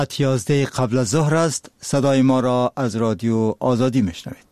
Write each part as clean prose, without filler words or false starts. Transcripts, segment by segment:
11 قبل از ظهر است. صدای ما را از رادیو آزادی میشنوید.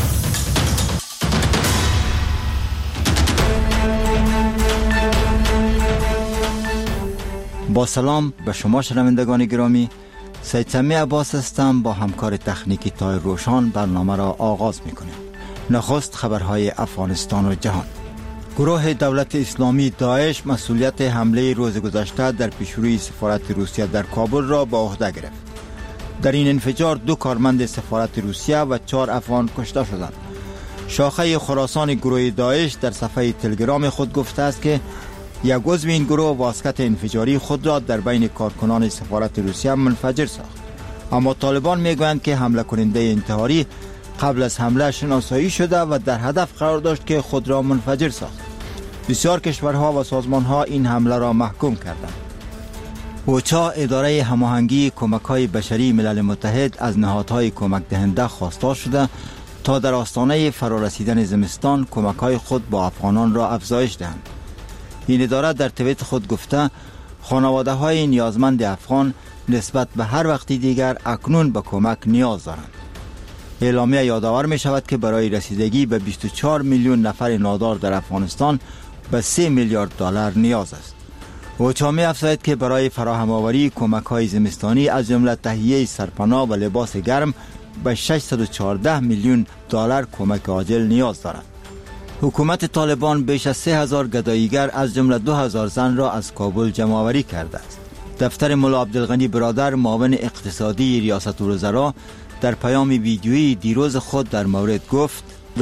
با سلام به شما شنوندگان گرامی، سید سمی عباس هستم. با همکار تکنیکی تای روشان برنامه را آغاز میکنیم. نخست خبرهای افغانستان و جهان. گروه دولت اسلامی داعش مسئولیت حمله روز گذشته در پیشروی سفارت روسیه در کابل را به عهده گرفت. در این انفجار 2 کارمند سفارت روسیه و 4 افغان کشته شدند. شاخه خراسان گروه داعش در صفحه تلگرام خود گفته است که یک عضو این گروه واسکت انفجاری خود را در بین کارکنان سفارت روسیه منفجر ساخت. اما طالبان میگویند که حمله کننده انتحاری قبل از حمله شناسایی شده و در هدف قرار داشت که خود را منفجر ساخت. بسیار کشورها و سازمانها این حمله را محکوم کردند. اوچا، اداره هماهنگی کمک‌های بشری ملل متحد، از نهادهای کمک دهنده خواستار شده تا در آستانه فرارسیدن زمستان کمک‌های خود با افغانان را افزایش دهند. این اداره در توییت خود گفته خانواده‌های نیازمند افغان نسبت به هر وقتی دیگر اکنون به کمک نیاز دارند. اعلامیه یادآور می شود که برای رسیدگی به 24 میلیون نفر نادار در افغانستان به 3 میلیارد دلار نیاز است. اوچا می افزاید که برای فراهم آوری کمک‌های زمستانی از جمله تهیه سرپناه و لباس گرم به 614 میلیون دلار کمک عاجل نیاز دارد. حکومت طالبان بیش از 3000 گداییگر از جمله 2000 زن را از کابل جمع آوری کرده است. دفتر ملا عبدالغنی برادر، معاون اقتصادی ریاست الوزراء، در پیام ویدیویی دیروز خود در مورد گفت: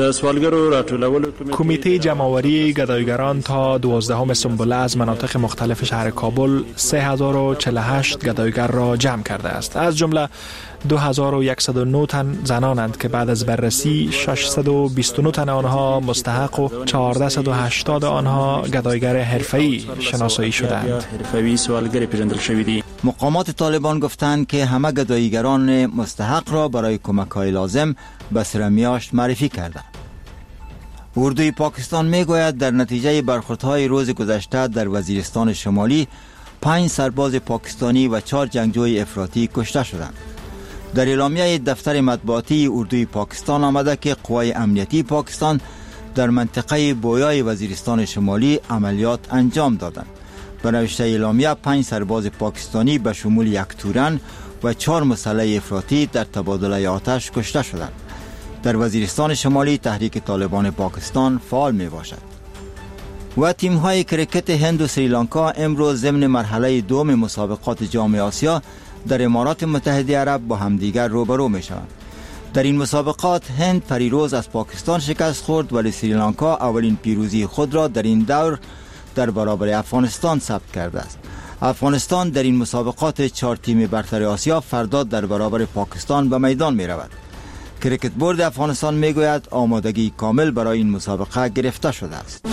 کمیته جمع‌آوری گداییگران تا 12 سنبله از مناطق مختلف شهر کابل 3048 گداییگر را جمع کرده است. از جمله 2109 تن زنانند که بعد از بررسی 629 تن آنها مستحق و 1480 آنها گداییگر حرفه‌ای شناسایی شدند. مقامات طالبان گفتند که همه گداییگران مستحق را برای کمک‌های لازم به سرمیاشت معرفی کردند. اردوی پاکستان میگوید در نتیجه برخوردهای روز گذشته در وزیرستان شمالی 5 سرباز پاکستانی و 4 جنگجوی افراطی کشته شدند. در اعلامیه دفتر مطبوعاتی اردوی پاکستان آمده که قوای امنیتی پاکستان در منطقه بویای وزیرستان شمالی عملیات انجام دادند. به نوشته اعلامیه 5 سرباز پاکستانی به شمول 1 تورن و 4 مسلح افراطی در تبادله آتش کشته شدند. در وزیرستان شمالی تحریک طالبان پاکستان فعال می باشد. و تیم‌های کرکت هند و سریلانکا امروز ضمن مرحله دوم مسابقات جام آسیا در امارات متحده عرب با همدیگر روبرو می شوند. در این مسابقات هند پریروز از پاکستان شکست خورد، ولی سریلانکا اولین پیروزی خود را در این دور در برابر افغانستان ثبت کرده است. افغانستان در این مسابقات 4 تیم برتر آسیا فردا در برابر پاکستان به میدان می رود. کرکت بورد افغانستان می گوید آمادگی کامل برای این مسابقه گرفته شده است.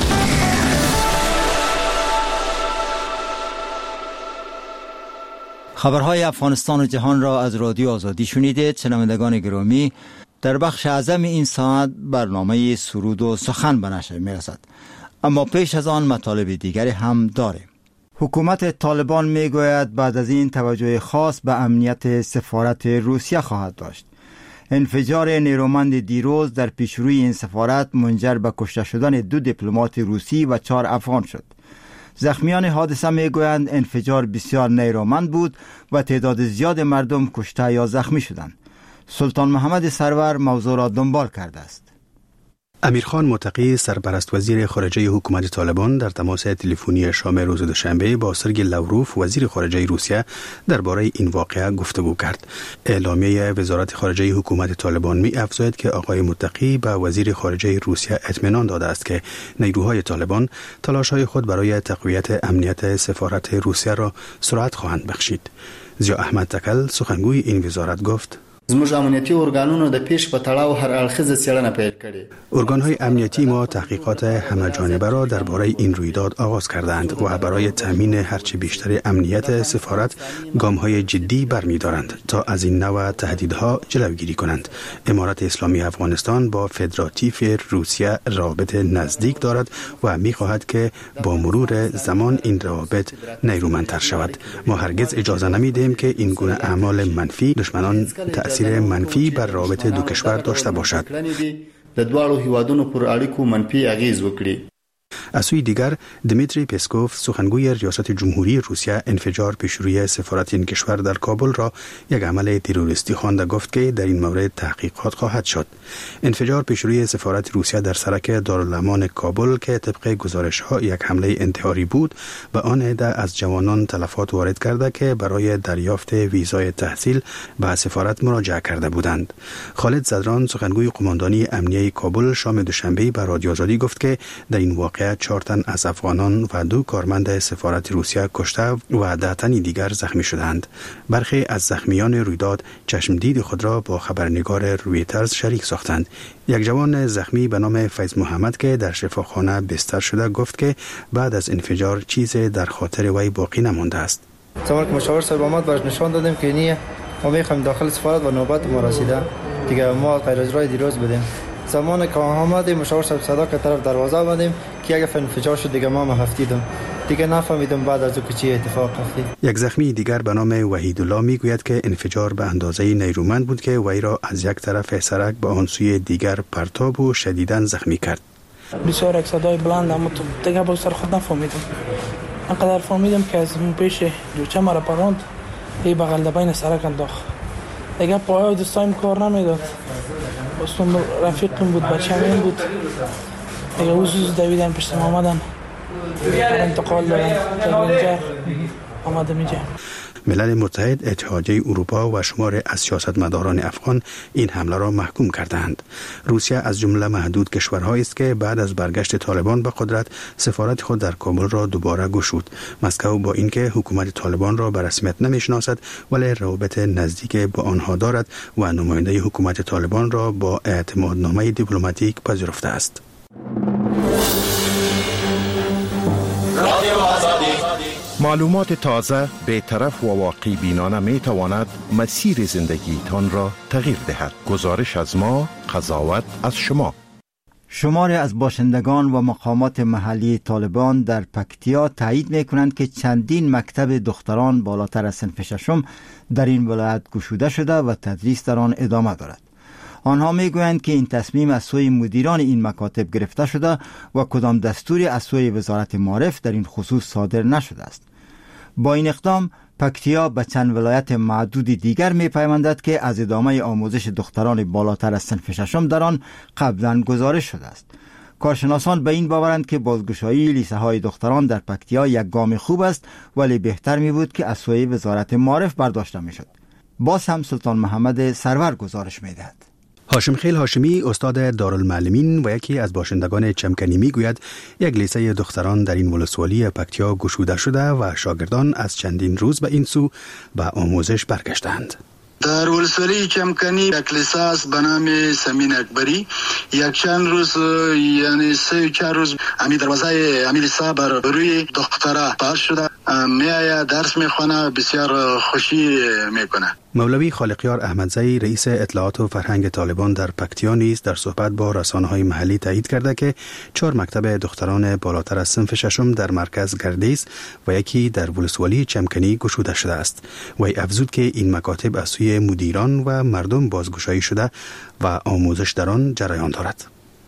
خبرهای افغانستان و جهان را از رادیو آزادی شنیدید. شنوندگان گرامی، در بخش اعظم این ساعت برنامه سرود و سخن به نشر می رسد، اما پیش از آن مطالب دیگری هم داریم. حکومت طالبان می گوید بعد از این توجه خاص به امنیت سفارت روسیه خواهد داشت. انفجار نیرومند دیروز در پیشروی این سفارت منجر به کشته شدن 2 دیپلمات روسی و 4 افغان شد. زخمیان حادثه می گویند انفجار بسیار نیرومند بود و تعداد زیاد مردم کشته یا زخمی شدند. سلطان محمد سرور موضوع را دنبال کرده است. امیرخان متقی، سرپرست وزیر خارجه حکومت طالبان، در تماس تلفنی شام روز دوشنبه با سرگئی لاوروف وزیر خارجه روسیه درباره این واقعه گفتگو کرد. اعلامیه وزارت خارجه حکومت طالبان می افزاید که آقای متقی به وزیر خارجه روسیه اطمینان داده است که نیروهای طالبان تلاش‌های خود برای تقویت امنیت سفارت روسیه را سرعت خواهند بخشید. ضیا احمد تکل، سخنگوی این وزارت، گفت: زموږ امنیتي ارګانونو د پیش په تړاو هر اړخیزه څېړنه پیل کړې. ارگان‌های امنیتی ما تحقیقات همه‌جانبه را درباره این رویداد آغاز کردند و برای تامین هرچه بیشتر امنیت سفارت گام‌های جدی برمی‌دارند تا از این نوع تهدیدها جلوگیری کنند. امارت اسلامی افغانستان با فدراتیو روسیه رابط نزدیک دارد و می‌خواهد که با مرور زمان این روابط نیرومندتر شود. ما هرگز اجازه نمی‌دهیم که این گونه اعمال منفی دشمنان تأثیر منفی بر رابطه دو کشور داشته باشد. د دواړو هیوادونو پر اړیکو منفي اغیز وکړي. از سوی دیگر دمیتری پسکوف سخنگوی ریاست جمهوری روسیه انفجار پیشروی سفارت این کشور در کابل را یک عمل تروریستی خوانده گفت که در این مورد تحقیقات خواهد شد. انفجار پیشروی سفارت روسیه در سرک دارالامان کابل که طبق گزارش‌ها یک حمله انتحاری بود و آن عده از جوانان تلفات وارد کرده که برای دریافت ویزای تحصیل به سفارت مراجعه کرده بودند. خالد زدران سخنگوی قماندانی امنیه کابل شام دوشنبه به رادیو آزادی گفت که در این واقعه 4 تن از افغانان و 2 کارمند سفارت روسیه کشته و 10 تن دیگر زخمی شدند. برخی از زخمیان رویداد چشمدید خود را با خبرنگار رویترز شریک ساختند. یک جوان زخمی به نام فیض محمد که در شفاخانه بستر شده گفت که بعد از انفجار چیزی در خاطر وی باقی نمانده است. زمانی که مشاور صاحب آمد باش نشان دادیم که اینیه ما میخوایم داخل سفارت و نوبت ما رسیده دیگه ما غیر اجرای دیروز بدیم. زمان که آمدیم مشاور صاحب صدا که طرف دروازه آمدیم که اگه انفجار شد دیگه ما هفتیدم دیگه نفهمیدم بعد از او چی اتفاق افتاد. یک زخمی دیگر به نام وحیدالله میگوید که انفجار به اندازه نیرومند بود که وی را از یک طرف سرک به آن سوی دیگر پرتاب و شدیداً زخمی کرد. بسیار یک صدای بلند اما دیگه با سر خود نفهمیدم. انقدر فهمیدم که از پیش جوچه مرا پراند ای بغل بین سرک انداخت. دیگه پای دستایم کار نمیداد. اصلا رفیقم بود بچه‌م بود. دیگه اوزوز دویدن پشت ما آمدن. انتقال دادن تا اینجا آمدم اینجا. ملل متحد، اتحادیه اروپا و شمار از سیاستمداران افغان این حمله را محکوم کردند. روسیه از جمله محدود کشورهایی است که بعد از برگشت طالبان به قدرت سفارت خود در کابل را دوباره گشود. مسکو با اینکه حکومت طالبان را به رسمیت نمیشناسد ولی روابط نزدیک با آنها دارد و نماینده حکومت طالبان را با اعتمادنامه دیپلماتیک پذیرفته است. معلومات تازه، بی‌طرف و واقعی بینانه می تواند مسیر زندگی تان را تغییر دهد. گزارش از ما، قضاوت از شما. شماری از باشندگان و مقامات محلی طالبان در پکتیا تایید می کنند که چندین مکتب دختران بالاتر از صنف ششم در این ولایت گشوده شده و تدریس در آن ادامه دارد. آنها می گویند که این تصمیم از سوی مدیران این مکاتب گرفته شده و کدام دستوری از سوی وزارت معارف در این خصوص صادر نشده است. با این اقدام پکتیا به چند ولایت معدود دیگر می پیوندد که از ادامه آموزش دختران بالاتر از صنف ششم در آن قبلا گزارش شده است. کارشناسان به این باورند که بازگشایی لیسه های دختران در پکتیا یک گام خوب است ولی بهتر می بود که از سوی وزارت معارف برداشته می شد. باز هم سلطان محمد سرور گزارش می دهد. هاشم خیل هاشمی استاد دارالمعلمین و یکی از باشندگان چمکنی میگوید یک لیسه دختران در این ولسوالی پکتیا گشوده شده و شاگردان از چندین روز به این سو به آموزش برگشتند. در ولسوالی چمکنی یک لیسه است به نام سمین اکبری. یک چند روز یعنی 3-4 روز امی دروازه امی لیسه بر روی دختره باز شده. میآید درس میخونه، بسیار خوشی میکنه. مولوی خالقیار احمدزئی رئیس اطلاعات و فرهنگ طالبان در پکتیا نیز در صحبت با رسانه‌های محلی تایید کرده که 4 مکتب دختران بالاتر از صنف ششم در مرکز گردیز و یکی در ولسوالی چمکنی گشوده شده است. وی افزود که این مکاتب از سوی مدیران و مردم بازگشایی شده و آموزش در آن جریان دارد.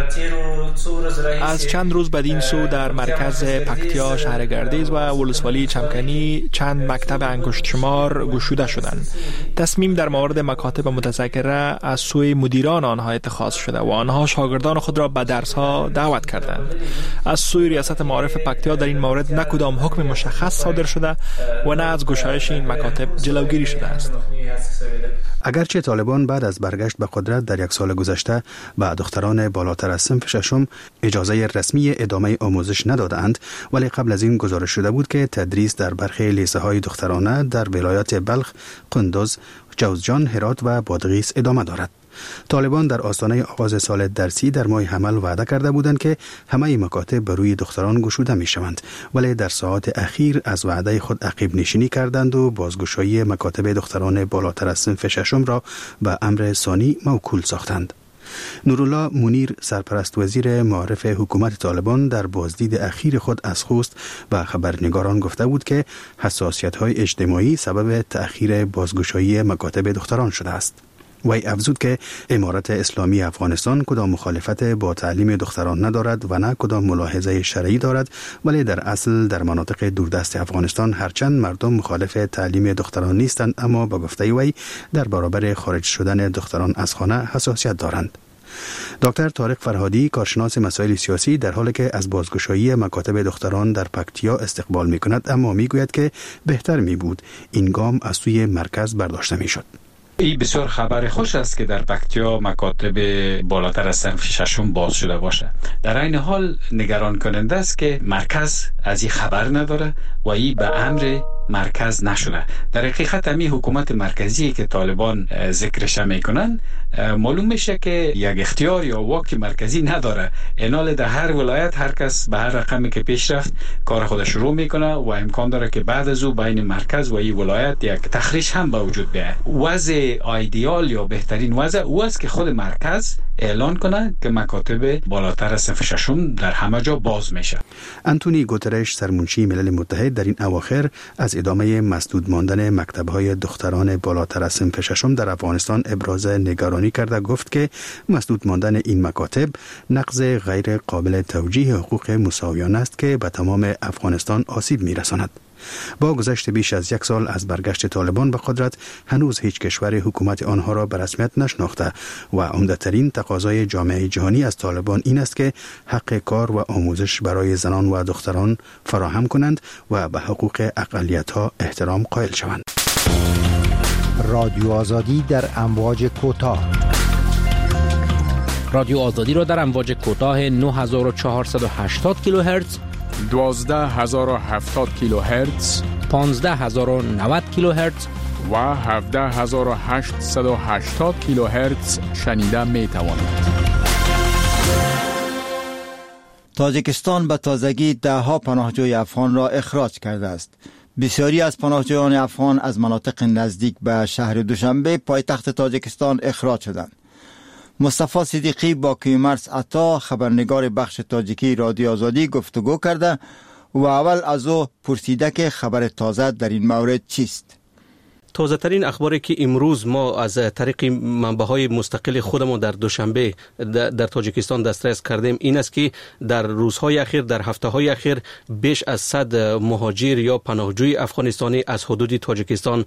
از چند روز بدین سو در مرکز پکتیا شهر گردیز و ولسوالی چمکنی چند مکتب انگشت شمار گشوده شدند. تصمیم در مورد مکاتب متذکره از سوی مدیران آنها اتخاذ شده و آنها شاگردان خود را به درس‌ها دعوت کردند. از سوی ریاست معارف پکتیا در این مورد نه کدام حکم مشخص صادر شده و نه از گشایش این مکاتب جلوگیری شده است. اگرچه طالبان بعد از برگشت به قدرت در 1 سال گذشته به دختران بالاتر از صنف ششم اجازه رسمی ادامه آموزش ندادند، ولی قبل از این گزارش شده بود که تدریس در برخی لیسه های دخترانه در ولایات بلخ، قندوز، جوزجان، هرات و بادغیس ادامه دارد. طالبان در آستانه آغاز سال درسی در ماه حمل وعده کرده بودند که همه مکاتب بر روی دختران گشوده می شوند، ولی در ساعات اخیر از وعده خود عقب نشینی کردند و بازگشایی مکاتب دختران بالاتر از صنف ششم را به امر ثانی موکول ساختند. نورالله منیر، سرپرست وزیر معارف حکومت طالبان، در بازدید اخیر خود از خوست و خبرنگاران گفته بود که حساسیت‌های اجتماعی سبب تأخیر بازگشایی مکاتب دختران شده است. وی افزود که امارت اسلامی افغانستان کدام مخالفت با تعلیم دختران ندارد و نه کدام ملاحظه شرعی دارد، ولی در اصل در مناطق دوردست افغانستان هرچند مردم مخالف تعلیم دختران نیستند، اما با گفته وی در برابر خارج شدن دختران از خانه حساسیت دارند. دکتر طارق فرهادی، کارشناس مسائل سیاسی، در حالی که از بازگشایی مکاتب دختران در پکتیا استقبال می کند، اما می گوید که بهتر می بود این گام از سوی مرکز برداشته می شد. این بسیار خبر خوش است که در پکتیا مکاتب بالاتر از صنف ششم باز شده باشه. در این حال نگران کننده است که مرکز از این خبر نداره و این به امر مرکز نشده. در حقیقت همین حکومت مرکزی که طالبان ذکرش میکنن، معلوم میشه که یک اختیار یا واک مرکزی نداره. اینال در هر ولایت هر کس به هر رقمی که پیش رفت کار خودش شروع میکنه و امکان داره که بعد از او بین مرکز و این ولایت یک تخریش هم به وجود بیاید. وضع ایدئال یا بهترین وضع او است که خود مرکز اعلان کنه که مکاتب بالاتر از صنف ششم در همه جا باز میشه. انتونی گوترش، سرمنشی ملل متحد، در این اواخر از ادامه مسدود ماندن مکتب‌های دختران بالاتر از صنف ششم در افغانستان ابراز نگرانی کرده. گفت که مسدود ماندن این مکاتب نقض غیر قابل توجیه حقوق مساویانه است که به تمام افغانستان آسیب می‌رساند. با گذشت بیش از یک سال از برگشت طالبان به قدرت، هنوز هیچ کشور حکومت آنها را به رسمیت نشناخته و عمده‌ترین تقاضای جامعه جهانی از طالبان این است که حق کار و آموزش برای زنان و دختران فراهم کنند و به حقوق اقلیت‌ها احترام قائل شوند. رادیو آزادی در امواج کوتاه. رادیو آزادی را در امواج کوتاه 9480 کیلوهرتز، 12070 کیلوهرتز، 15090 کیلوهرتز و 17880 کیلوهرتز شنیده می توانید. تاجیکستان به تازگی ده‌ها پناهجوی افغان را اخراج کرده است. بسیاری از پناهجویان افغان از مناطق نزدیک به شهر دوشنبه پایتخت تاجیکستان اخراج شدند. مصطفی صدیقی با کیومرث عطا، خبرنگار بخش تاجیکی رادیو آزادی، گفتگو کرده و اول از او پرسیده که خبر تازه در این مورد چیست. تازه ترین اخباری که امروز ما از طریق منبع‌های مستقل خودمون در دوشنبه در تاجیکستان دسترس کردیم این است که در روزهای اخیر، در هفته‌های اخیر، بیش از 100 مهاجر یا پناهجوی افغانستانی از حدود تاجیکستان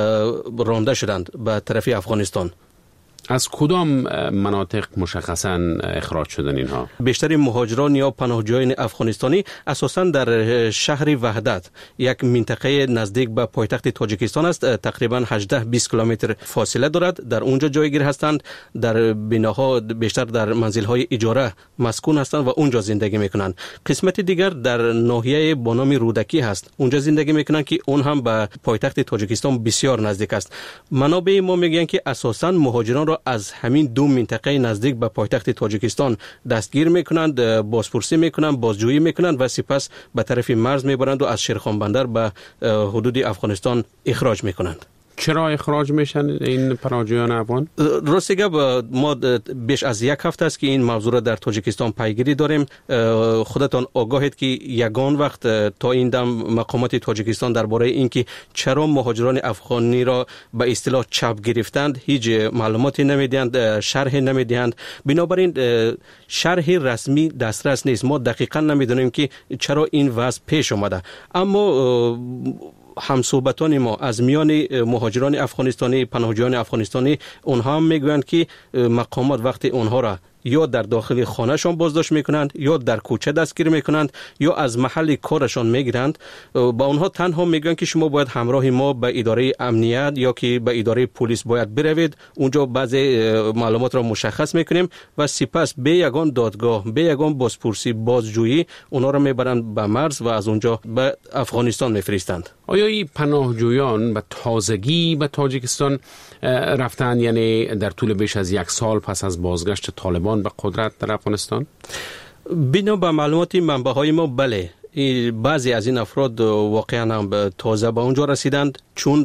رانده شدند به طرف افغانستان. از کدام مناطق مشخصاً اخراج شدن اینها؟ بیشتر مهاجران یا پناهجویان افغانستانی اساساً در شهر وحدت، یک منطقه نزدیک به پایتخت تاجیکستان است، تقریباً 18-20 کیلومتر فاصله دارد. در اونجا جایگیر هستند، در بناها بیشتر در منزل‌های اجاره مسکون هستند و اونجا زندگی میکنند. قسمت دیگر در ناحیه با نام رودکی هست، اونجا زندگی میکنند که اون هم به پایتخت تاجیکستان بسیار نزدیک است. منابع ما میگن که اساساً مهاجران را از همین دو منطقه نزدیک به پایتخت تاجیکستان دستگیر میکنند، بازپرسی میکنند، بازجویی میکنند و سپس به طرف مرز میبرند و از شیرخان بندر به حدود افغانستان اخراج میکنند. چرا اخراج میشن این پناهجویان افغان؟ راستگه ما بیش از یک هفته است که این موضوع را در تاجیکستان پیگیری داریم. خودتان آگاهید که یگان وقت تا این دم مقامات تاجیکستان درباره اینکه چرا مهاجران افغانی را به اصطلاح چپ گرفتند هیچ معلوماتی نمیدهند، شرح نمیدهند. بنابراین شرح رسمی دسترس نیست. ما دقیقاً نمیدونیم که چرا این وضع پیش آمده. اما همصحبتان ما از میان مهاجران افغانستانی، پناهجویان افغانستانی، اونها هم میگویند که مقامات وقتی اونها را یا در داخل خانهشان بازداشت میکنند یا در کوچه دستگیر میکنند یا از محل کارشان میگیرند. با اونها تنها میگن که شما باید همراه ما به اداره امنیت یا که به اداره پلیس باید بروید، اونجا بعضی معلومات را مشخص میکنیم و سپس به یگان دادگاه، به یگان بازپرسی، بازجویی اونا را میبرند به مرز و از اونجا به افغانستان میفرستند. آیا این پناهجویان به تازگی به تاجیکستان رفتن، یعنی در طول بیش از 1 سال پس از بازگشت طالبان به قدرت در افغانستان؟ بنا به معلومات منبع‌های ما بله، بعضی از این افراد واقعا هم تازه به اونجا رسیدند، چون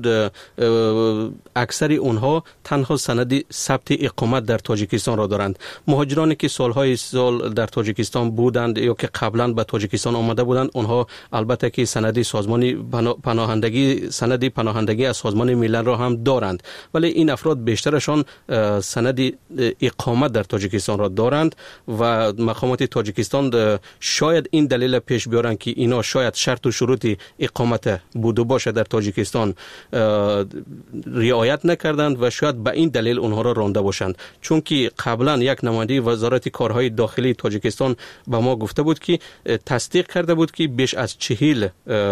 اکثر اونها تنها سند ثبت اقامت در تاجیکستان را دارند. مهاجرانی که سالهای سال در تاجیکستان بودند یا که قبلا به تاجیکستان آمده بودند، اونها البته که سند سازمان پناهندگی از سازمان ملل را هم دارند، ولی این افراد بیشترشان سند اقامت در تاجیکستان را دارند و مقامات تاجیکستان شاید این دلیل پیش بیارند که اینا شاید شرط و شروط اقامت بوده باشه در تاجیکستان رعایت نکردند و شاید به این دلیل اونها را رانده باشند. چون که قبلا یک نماینده وزارت کارهای داخلی تاجیکستان به ما گفته بود که تصدیق کرده بود که بیش از 40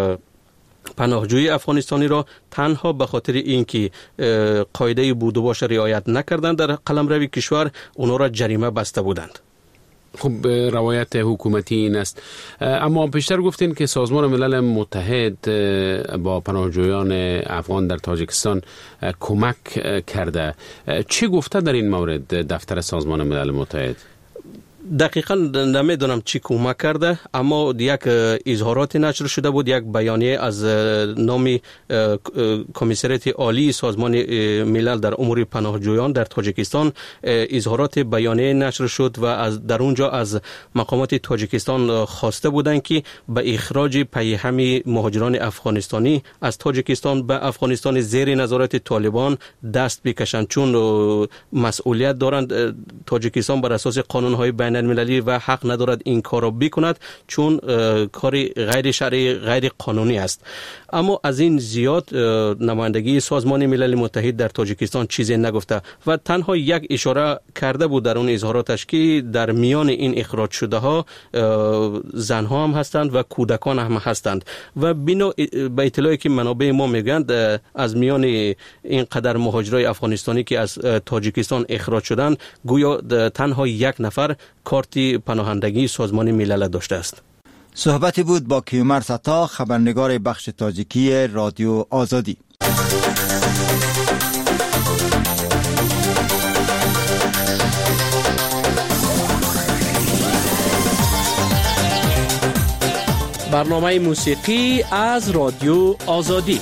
پناهجوی افغانستانی را تنها به خاطر اینکه قاعده بود و باش رعایت نکردند در قلمرو کشور اونها را جریمه بسته بودند. خب روایت حکومتی این است، اما پیشتر گفتین که سازمان ملل متحد با پناهجویان افغان در تاجیکستان کمک کرده. چی گفته در این مورد دفتر سازمان ملل متحد؟ دقیقاً نمیدونم چی کمک کرده، اما یک اظهارات نشر شده بود، یک بیانیه از نام کمیسریت عالی سازمان ملل در امور پناهجویان در تاجیکستان اظهارات بیانیه نشر شد و از در اونجا از مقامات تاجیکستان خواسته بودند که به اخراج پیهم مهاجران افغانستانی از تاجیکستان به افغانستان زیر نظارت طالبان دست بکشند، چون مسئولیت دارند. تاجیکستان بر اساس قانون‌های بین المللی و حق ندارد این کار را بکند، چون کاری غیر شرعی، غیر قانونی است. اما از این زیاد نمایندگی سازمان ملل متحد در تاجیکستان چیزی نگفته و تنها یک اشاره کرده بود در اون اظهاراتش که در میان این اخراج شده ها زنها هم هستند و کودکان هم هستند و بنا به اطلاعی که منابع ما میگند از میان این قدر مهاجرای افغانستانی که از تاجیکستان اخراج شدند گویا تنها 1 نفر کارت پناهندگی سازمان ملل داشته است. صحبتی بود با کیومرث عطا، خبرنگار بخش تاجیکی رادیو آزادی. برنامه موسیقی از رادیو آزادی.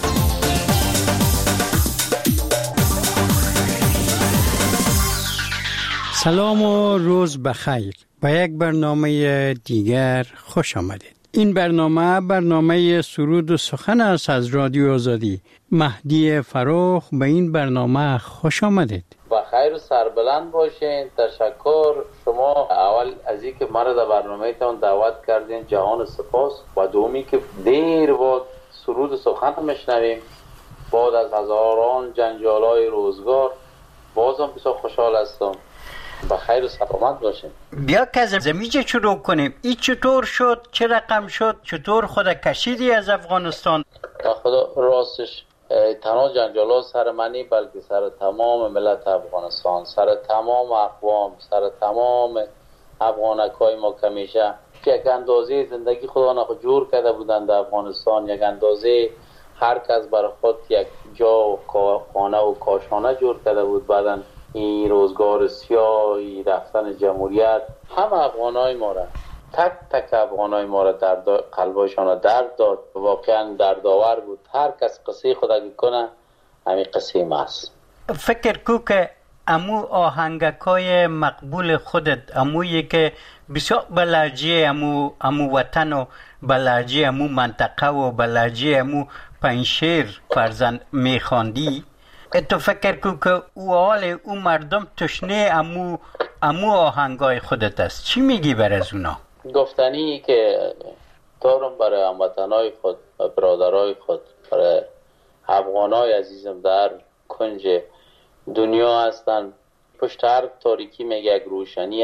سلام و روز بخیر. به یک برنامه دیگر خوش آمدید. این برنامه سرود و سخن است از رادیو آزادی. مهدی فروخ به این برنامه خوش آمدید. بخیر و سربلند باشین. تشکر شما اول از اینکه مرا در برنامه تان دعوت کردین، جهان سپاس. و دومی که دیر بعد سرود و سخن میشنویم بعد از هزاران جنجالای روزگار. بازم بسیار خوشحال هستم. بخیر و سلامت باشین. بیا که از زمینه شروع کنیم. این چطور شد؟ چه رقم شد؟ چطور خود کشیدی از افغانستان؟ خدا راستش تنها جنجالا سر منی، بلکه سر تمام ملت افغانستان، سر تمام اقوام، سر تمام افغانکای ما که میشه که یک اندازه زندگی خدا نخود جور کرده بودند در افغانستان، یک اندازه هر کس برای خود یک جا و خانه و کاشانه جور کرده بود. بعداً این روزگار سیاهی رفتن جمهوریت هم افغانای ما را تک تک افغانای ما را در قلبایشان را درد داد. واقعا دردآور بود. هر کس قصه خود اگه کنه همین قصه ما است. فکر کو که امو آهنگکای مقبول خودت، امویی که بسیار بلهجه امو وطن و بلهجه امو منطقه و بلهجه امو پنشیر فرزند میخواندی، تو فکر کو که او مردم تشنه امو آهنگای خودت است. چی میگی بر از اونا؟ گفتنی که دارم برای هموطنای خود و برادرای خود، برای افغانای عزیزم در کنج دنیا هستن. پشت هر تاریکی میگه یک روشنی است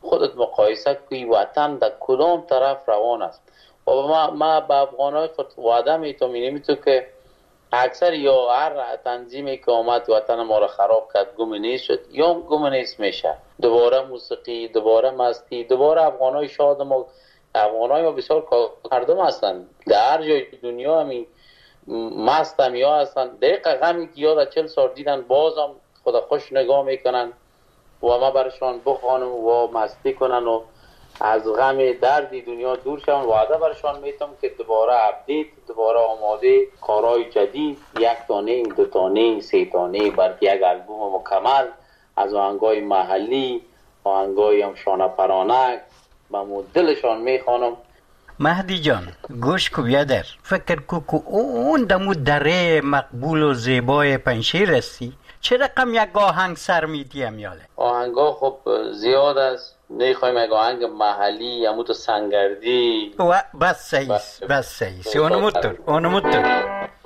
خودت مقایسه کنی وطن در کدام طرف روان است. و ما با افغانای خود وعده میتونیم که اکثر یا هر تنظیمی که آمد وطن ما را خراب کرد گم نیست شد یا گم نیست میشه. دوباره موسیقی، دوباره مستی، دوباره افغانای شاد ما، افغانای ما بسیار مردم هستند در هر جای دنیا همی مست هم یا هستن. دقیقه غمی که یاد 40 سال دیدن بازم خدا خوش نگاه میکنن و ما برشان بخوانم و مستی کنن و از غم دردی دنیا دور شون. وعده برشان میتم که دوباره اپدیت، دوباره آماده کارهای جدید، 1 تانه، 2 تانه، 3 تانه، بلکه یک البوم مکمل از آهنگای محلی، آهنگای هم شانه پرانک با دلشان میخوانم. مهدی جان گوش کو بیادر، فکر کو اون دمو دره مقبول و زیبای پنشیر هستی چه رقم یک آهنگ سر میدی امیاله؟ آهنگا خب زیاد است، نمیخوایم یک آهنگ محلی یا تو سنگردی و بس سیس بس سیس اونو مطور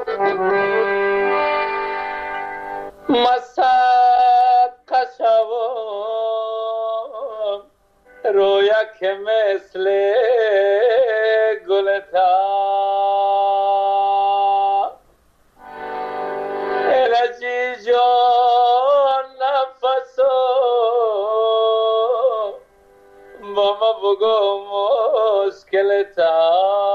مسد قشوام رویا که مثل گلتا الهی جان نفسو با ما بگو مشکلتا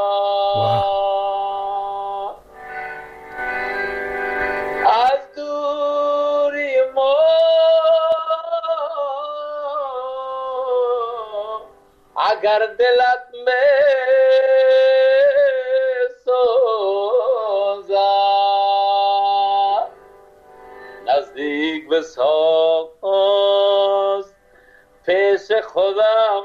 از دوری ما اگر دلت می سوزد نزدیک به ساز پیش خودم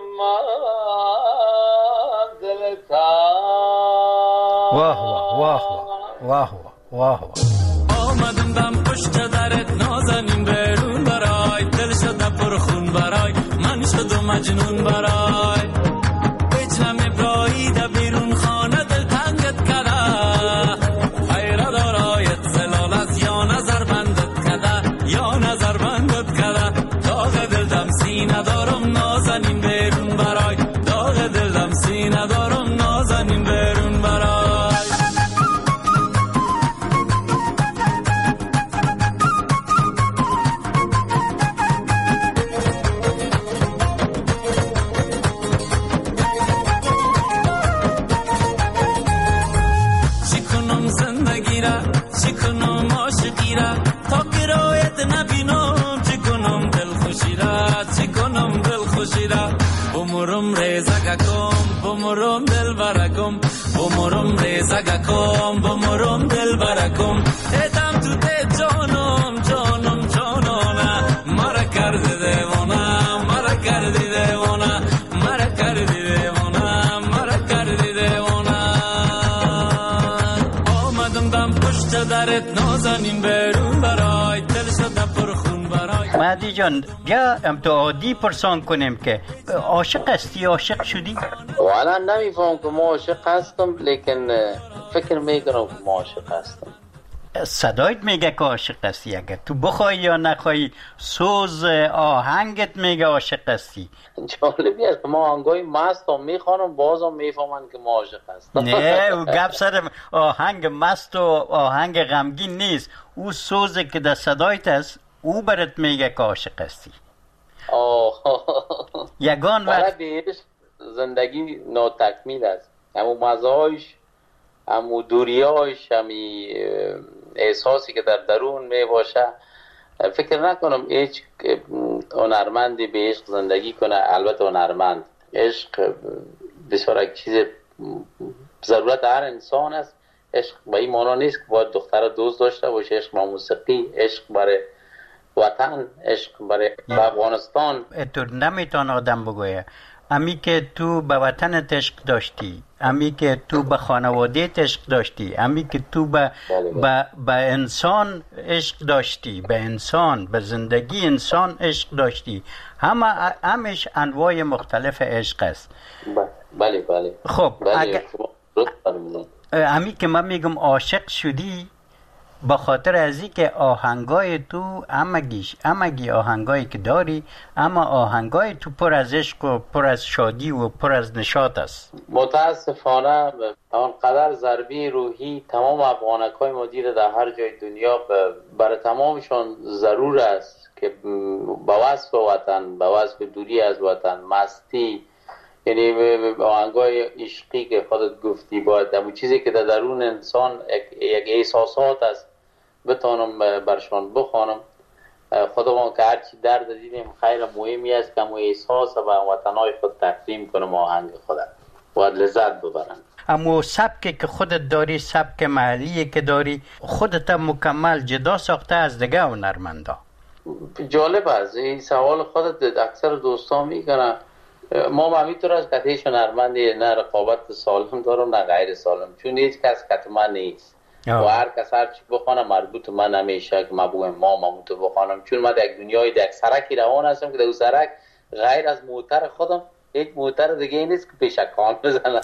منزلتا. واه واه واه واه آمدم دم پشت درت نازنین برون برای دل شده پر خون برای من شدم مجنون برای بچم ابرایده بیرون خانه دل تنگت کده خیره دارایت زلالت یا نظر بندت کده یا نظر بندت کده داغ دل دم سینه دارم نازنین بیرون برای داغ دل دم سینه دارم نازنین بیرون برای بمرم دل برکم بمرم ریزگکم بمرم دل برکم ادم تو ده جانم جانم جانانه مرا کردی دیوانه مرا کردی دیوانه مرا کردی دیوانه مرا کردی دیوانه آمدم دم پشت درت نازنین برون برای دل شده پر خون برای. مهدی جان بیا هم تو عادی پرسان کنیم که عاشق هستی، عاشق شدی؟ والا نمیفهم که ما عاشق هستم لیکن فکر میکنم که ما عاشق هستم. صدایت میگه که عاشق هستی، اگر تو بخوای یا نخوای سوز آهنگت میگه عاشق هستی. جالبی است که ما آهنگای مست هم میخوانم بازم میفهمن که ما عاشق هستم. نه او گپ سر آهنگ مست و آهنگ غمگین نیست، او سوزی که در صدایت است او برات میگه که عاشق هستی. یگان وقت زندگی ناتکمیل است، همو مزهایش همو دوریایش همی احساسی که در درون می باشه. فکر نکنم هیچ هنرمندی به عشق زندگی کنه. البته هنرمند عشق بسیار یک چیز ضرورت هر انسان است. عشق به این معنا نیست که باید دختر دوست داشته باشه. عشق با موسیقی، عشق برای وطن، عشق برای افغانستان. تو نمیتون آدم بگویه امی که تو به وطنت عشق داشتی، امی که تو به خانوادهت عشق داشتی، امی که تو به انسان عشق داشتی، به انسان، به زندگی انسان عشق داشتی، همش انواع مختلف عشق است. بله بله. خب امی که من میگم عاشق شدی، به خاطر ازی که آهنگای تو همگی آهنگایی که داری، اما آهنگای تو پر از عشق و پر از شادی و پر از نشاط است. متاسفانه آنقدر ضربه روحی تمام افغانکای ما دیده در هر جای دنیا برای تمامشان ضرور است که به وصف وطن، به وصف دوری از وطن، مستی، یعنی آهنگای عشقی که خودت گفتی، باید همون چیزی که در درون انسان یک احساسات است بتانم برشان بخوانم. خودمان که هرچی درد دیدیم خیلی مهمی است که همون احساس به وطنهای خود تقدیم کنم آهنگ خودت، باید لذت ببرن. اما سبکی که خودت داری، سبک محلیه که داری، خودت مکمل جدا ساخته از دیگه هنرمندا. جالب است این سوال. خودت اکثر دوستان میکنن ما همینطور از که هیچ هنرمندی نه رقابت سالم دارم نه غیر سالم، چون هیچ کس کت من نیست و هر کس هر چی بخوانم مربوط من نمیشه که من بگم ما تو بخوانم، چون من در یک دنیای در یک سرکی روان هستم که در اون سرک غیر از موتر خودم هیچ موتر دیگه نیست که پیشکان بزنه.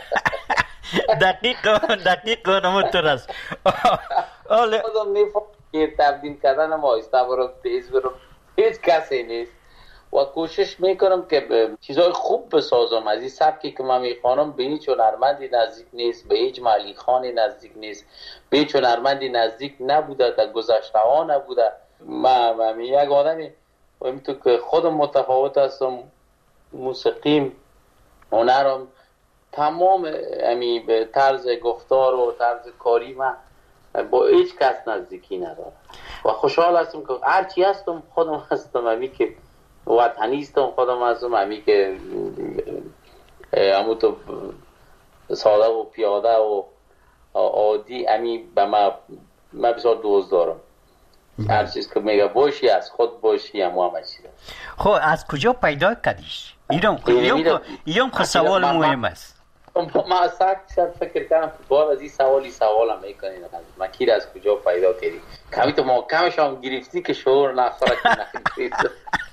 دقیق همونطور است. خودم میفهم که تبدیل کردن آهسته برم تیز برم هیچ کسی نیست و کوشش میکنم که چیزای خوب بسازم. از این سبکی که من میخوانم به هیچ هنرمندی نزدیک نیست، به هیچ ملی خانی نزدیک نیست، به هیچ هنرمندی نزدیک نبوده، در گذشته ها نبوده. من یک آدمی همینطور که خودم متفاوت هستم، موسیقیم، هنرم، تمام به طرز گفتار و طرز کاری من با هیچ کس نزدیکی ندارم و خوشحال هستم که هرچی هستم خودم هستم، همی که وطنیستم خودم هستم، همی که همون تو ساده و پیاده و عادی، همی به من بسیار دوست دارم. هر چیز که میگه باشی از خود باشی همه چیز. خب از کجا پیدا کردیش؟ ایران خود سوال مهم است. من سخت فکر کردم بعد از این سوالم میکنین من کیر از کجا پیدا کردی؟ کمی تو محکمش هم گرفتی که شعور نخوره که نخوره.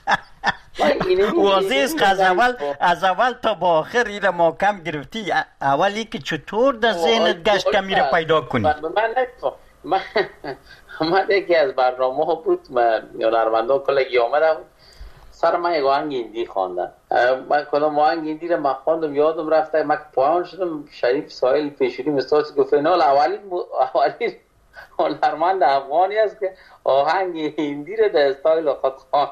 واضح است که از اول تا با آخر ایره محکم گرفتی. اولی که چطور در ذهنت گشت که میره پیدا کنی؟ من یکی از برنامه ها بود، هنرمندا کلگی آمده بود سر من یک آهنگ هندی خواندن. من کدام آهنگ هندی رو من خواندم یادم رفته، من پایان شدم شریف ساحل پیشوری مستاسی گفت اینال اولین هنرمند افغانی است که آهنگ هندی رو در استایل خود خواند.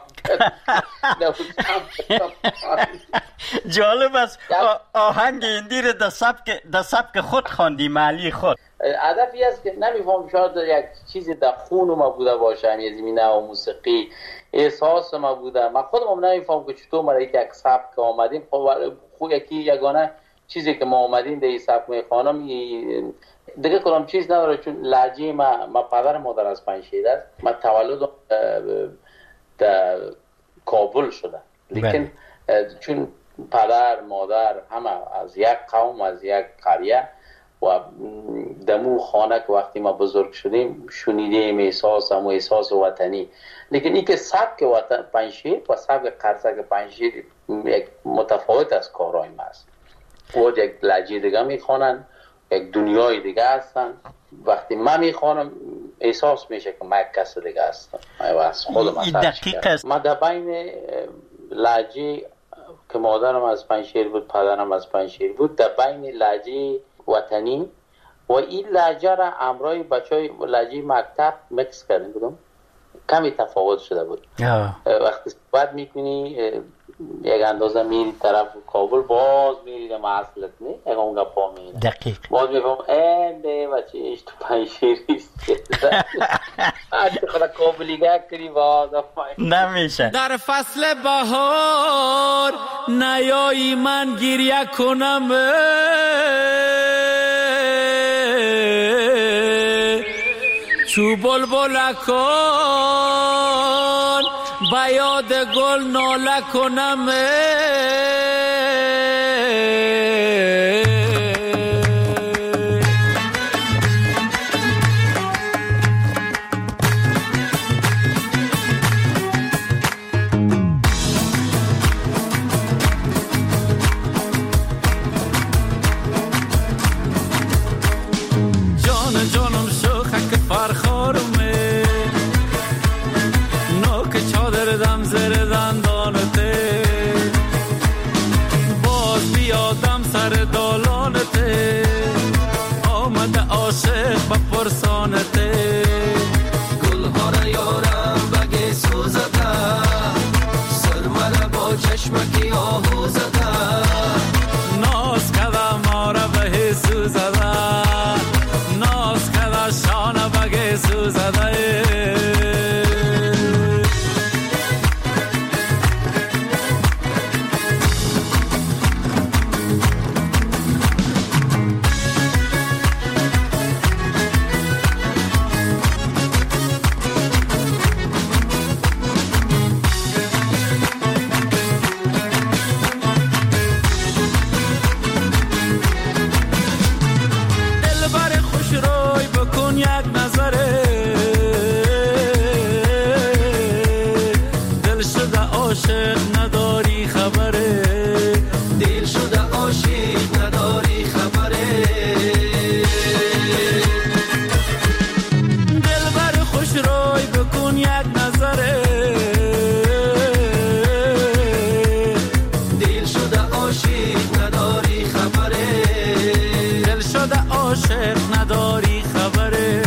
جالب است آهنگ هندی رو در سبک خود خواندی، محلی خود. هدفی است که نمیفهم شاید یک چیزی در خون ما بوده باشه، یه زمینه و موسیقی احساس ما بوده. من خودم نمیفهم که چطور ما یک سبک آمدیم. خب یکی یگانه چیزی که ما آمدیم در این سبک میخوانم دیگه کدام چیز نداره، چون لهجه ما پدر مادر از پنجشیر است. من تولد در کابل شده، لیکن چون پدر مادر همه از یک قوم از یک قریه و دمو خانه که وقتی ما بزرگ شدیم شنیدیم احساس وطنی، لیکن این که سبک وطن پنجشیر و سبک قرصک پنجشیر یک متفاوت از کارهای ما است. و یک لهجه دیگه میخوانن، یک دنیای دیگه هستن. وقتی من میخوانم احساس میشه که من یک کس دیگه هستم و از خودم هستم. من در بین لهجه که مادرم از پنجشیر بود پدرم از پنجشیر بود، در بین لهجه وطنی و این لهجه را امرای بچهای لهجه مکتب مکس کردیم بودم، کمی تفاوت شده بود. وقتی صحبت میکنی یک اندازه میری طرف کابل باز میری در اصلت نه یک اونگا پا میری دقیق باز میفهم ده بچه ایش تو پنجشیریست هرچی خدا کابلیگه کری باز نمیشه. در فصل بهار نیایی من گریه کنم، چو بلبلکان با یاد گل ناله کنم. جانم شوخک فرخار عاشق نداری خبره، دل شده عاشق نداری خبره. دلبر خوش روی بکن یک نظره، دل شده عاشق نداری خبره، دل شده عاشق نداری خبره.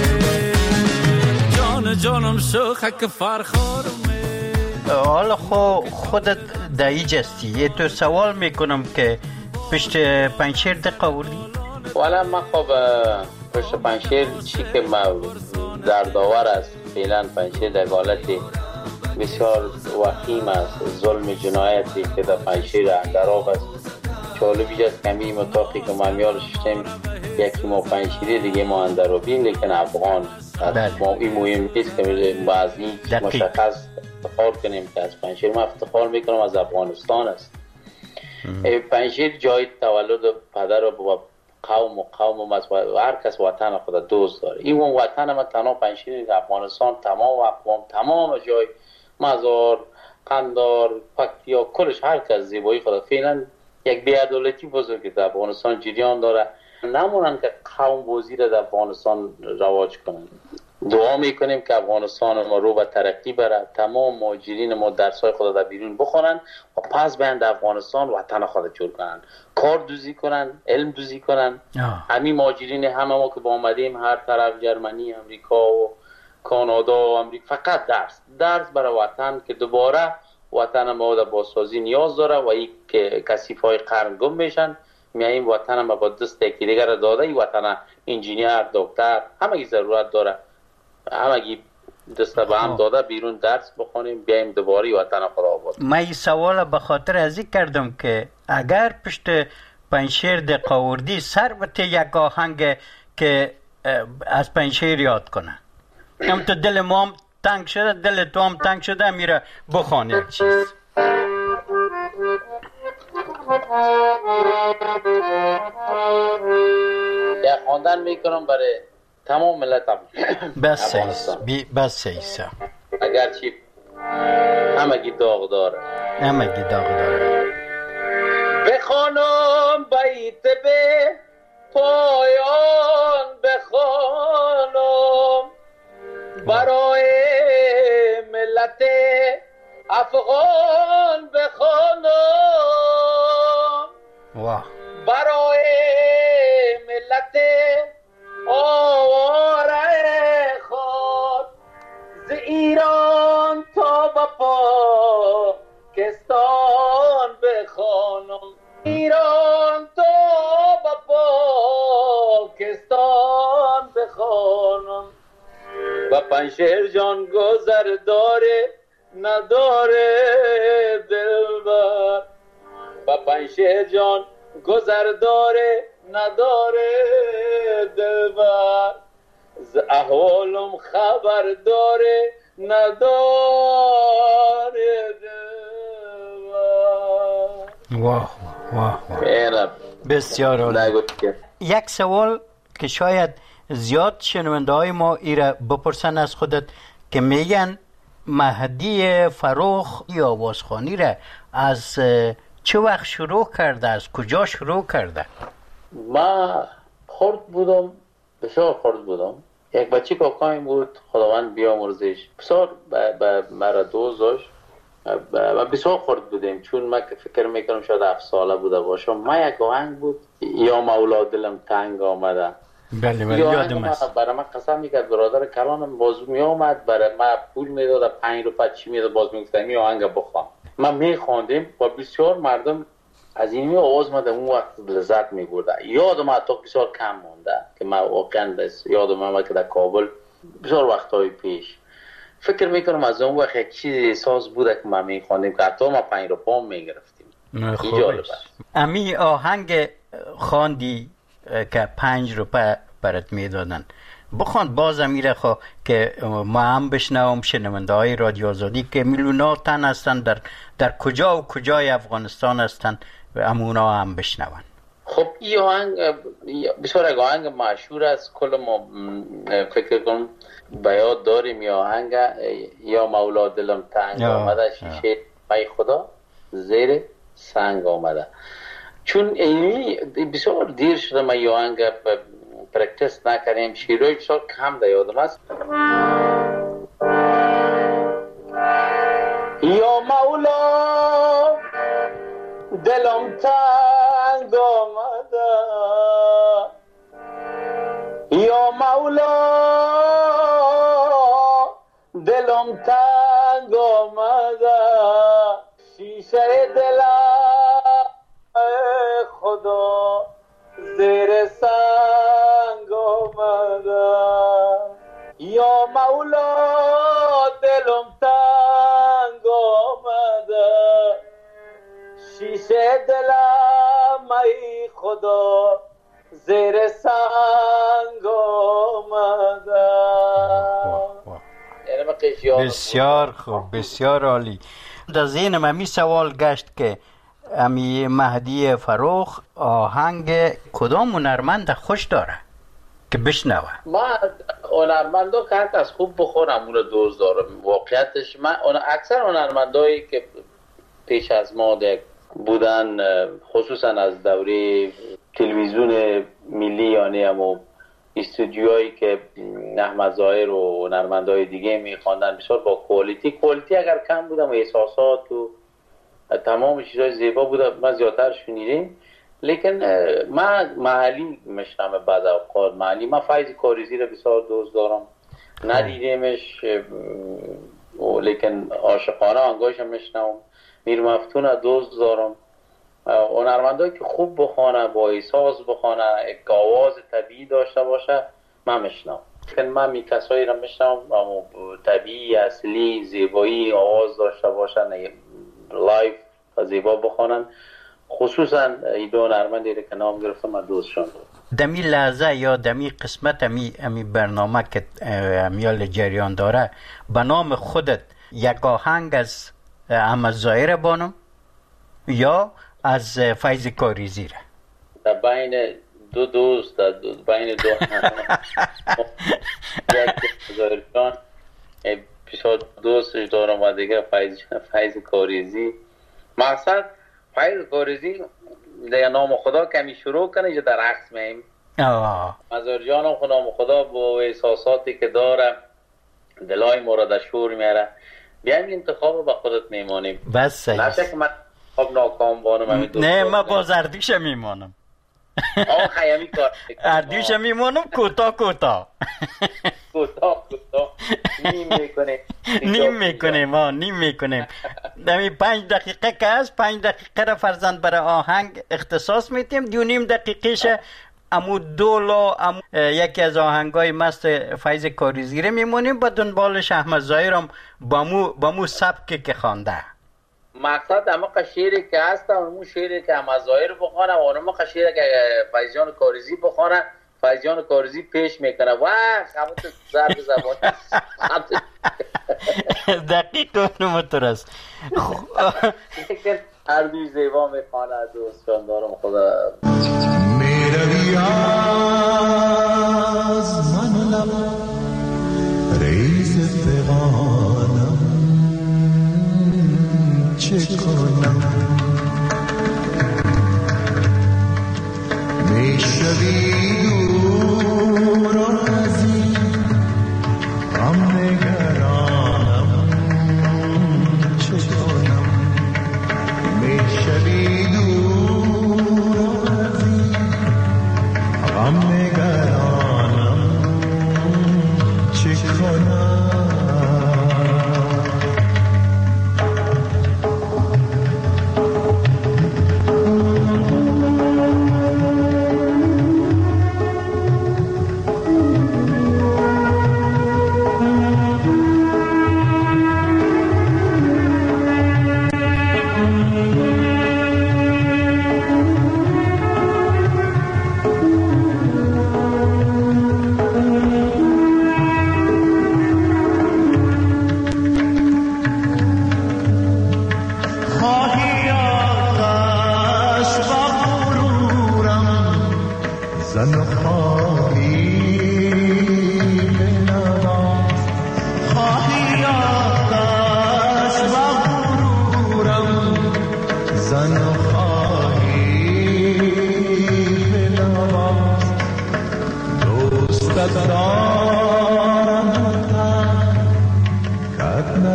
جانم شوخک فرخارم. حالا خودت دایج هستی، تو سوال میکنم که پشت پنشیر دقیقه وردی؟ والا من خب پشت پنشیر چی که دردآور است فعلا پنشیر در حالت بسیار وخیم است، ظلم جنایتی که در پنشیر اندراب است. چالبی است کمی مطاقی که ما میار شدیم یکی ما پنشیری دیگه ما اندرابیم، لیکن افغان ما این مهم نیست که ما از این مشخص افتخار کنیم که از پنشیر. ما افتخار میکنم از افغانستان است. پنشیر جای تولد پدر و قوم و هر کس وطن خود دوست داره. این وطن ما تنها پنشیر افغانستان، تمام اقوام، تمام جای مزار، قندار، پکتیا، کلش هر کس زیبایی خود. فعلا یک بی‌عدالتی بزرگی در افغانستان جریان داره، نمونن که قوم وزیر در افغانستان رواج کنن. دعا میکنیم که افغانستان ما رو به ترقی بره، تمام مهاجرین ما درسای خود در بیرون بخونن و پس بیان افغانستان وطن خود جور کنن، کار دوزی کنن، علم دوزی کنن. همین مهاجرین همه ما که با آمدیم هر طرف، جرمنی، امریکا و کانادا و امریکا، فقط درس برای وطن که دوباره وطن ما در بازسازی نیاز داره و این که کثیف‌های قرن گم میشن. میایم وطن ما با دست یکی دیگر داده، این وطن انجینیر، دکتر، همگی ضرورت داره، همگی دست به هم داده بیرون درس بخونیم بیایم دوباره وطن خود آباد. من این سوال به خاطر ازی کردم که اگر پشت پنشیر دقیقه وردی سر بته یک آهنگ که از پنشیر یاد کنه، هم تو دل ما هم تنگ شده، دل تو هم تنگ شده، میره بخوان یک چیز. یا خواندن میکنم برای تمام ملت بس ایسا اگرچه همگی داغ داره، بخوانم بیت به پایان، بخوانم برای ملت افغان، بخوانم برای ملت آواره خود، ز ایران تا به پاکستان بخوانم، ایران تا به پاکستان بخوانم. و پنشیر جان گذر داره نداره دلبر، و پنشیر جان گذر داره نداره دلبر، ز احوالم خبر داره نداره دلبر. بسیار عالی. یک سوال که شاید زیاد شنونده های ما ایره بپرسن از خودت، که میگن مهدی فروخ یا آوازخوانی را از چه وقت شروع کرده، از کجا شروع کرده؟ ما خرد بودم، بسیار خرد بودم. یک بچه کاکایم بود، خداوند بیامرزش، بسیار مرا دوست داشت و بسیار خرد بودیم. چون من که فکر میکنم شاید 7 ساله بوده باشم، ما یک آهنگ بود یا مولا دلم تنگ آمده. بله یادم است. برای من قسم میکرد برادر کلانم باز میامد، برای من پول میداد، 5 روپیه چی میداد، باز میگفتم این آهنگ بخوام. من میخواندیم و بسیار مردم از این آواز ما در اون وقت لذت میبردن. یادم حتی بسیار کم مونده که من واقعا یادم که در کابل بسیار وقتهای پیش فکر میکنم از اون وقت یک چیز احساس بوده که ما میخواندیم که حتی ما 5 روپیه میگرفتیم. امی آهنگ خواندی که 5 روپیه برات میدادن، بخوان باز امیره خو که ما هم بشنوم، شنونده های رادیو آزادی که میلیون‌ها تن هستن در کجا و کجای افغانستان هستن و امونا هم بشنون. خب این آهنگ بسیار یک آهنگ مشهور است، کل ما فکر کنم به یاد داریم. یا آهنگ یا مولا دلم تنگ آمده، شیشه ای خدا زیر سنگ آمده. چون اینی بسیار دیر شده ما یه آهنگ پرکتس نکردیم، شیرهای بسیار کم در یادم است. یا مولا دلم تنگ آمده، یا مولا دلم تنگ آمده، شیشه دلم خدا زیر سنگ آمده، یا مولا دلم تنگ آمده، شیشه دلم ای خدا زیر سنگ آمده. بسیار خوب، بسیار عالی. در ذهنم همی سوال گشت که امی مهدی فروخ آهنگ کدام هنرمند خوش داره که بشنوه؟ من هنرمندا که هر کس خوب بخورم اون رو دوست دارم. واقعیتش من اکثر هنرمندایی که پیش از ما بودن، خصوصا از دوره تلویزیون ملی، یعنی همو استودیوهایی که احمد ظاهر و هنرمندای دیگه میخواندن، بسیار با کوالیتی اگر کم بودم و احساسات و تمام چیزای زیبا بوده، ما زیادتر شنیدیم. لیکن من محلی میشنم، بعض اوقات محلی. من فیض کاریزی رو بسیار دوست دارم، ندیدمش لیکن عاشقانه آهنگاشم میشنم. میر مفتون رو دوست دارم. هنرمندایی که خوب بخونه، با احساس بخونه، یک آواز طبیعی داشته باشه من میشنم. من می کسایی رو میشنم طبیعی، اصلی، زیبایی آواز داشته باشن، لایف زیبا بخونن. خصوصا این دو هنرمندی که نام گرفتم من دوستشون دارم. دمی لحظه یا دمی قسمت امی برنامه که امیال جریان داره، به نام خودت یک آهنگ از احمد ظاهر بانم یا از فیض کاریزی را؟ در بین دو دوست، بین دو یک ظاهر جان پیشا دوستش دارم و دیگه فیض کاریزی. مقصد فیض کاریزی دیگه نام خدا کمی شروع کنه یا در عکس میم مزار جانم خود نام خدا با احساساتی که داره دلای مورد شور میاره. بیایم انتخاب با خودت میمانیم. بس نشه که من خب ناکام بانم. نه من باز اردیش میمانم. خیمی کار اردیش میمانم کوتا نیم میکنیم دمی 5 دقیقه که هست 5 دقیقه را فرزند برای آهنگ اختصاص میتیم، 2.5 دقیقهش امو دولو یکی از آهنگای مست فیض کاریزی رو میمونیم، با دنبالش احمد ظاهرم با مو سبکی که خوانده. مقصد اما شعری که هست اون شعری که احمد ظاهر بخونه و اونم شعری که فیض جان کاریزی بخونه، فیض جان کاریزی پیش میکنه و خموت ضرب زبان دقیق اونم است. هر دوی زیبا میخوانه. دوستان دارم خدا میروی از من لب ریز فغانم چه کنم، میشوی دور از این غم نگرانم چه کنم، میشوی دور از این غم نگرانم چه کنم.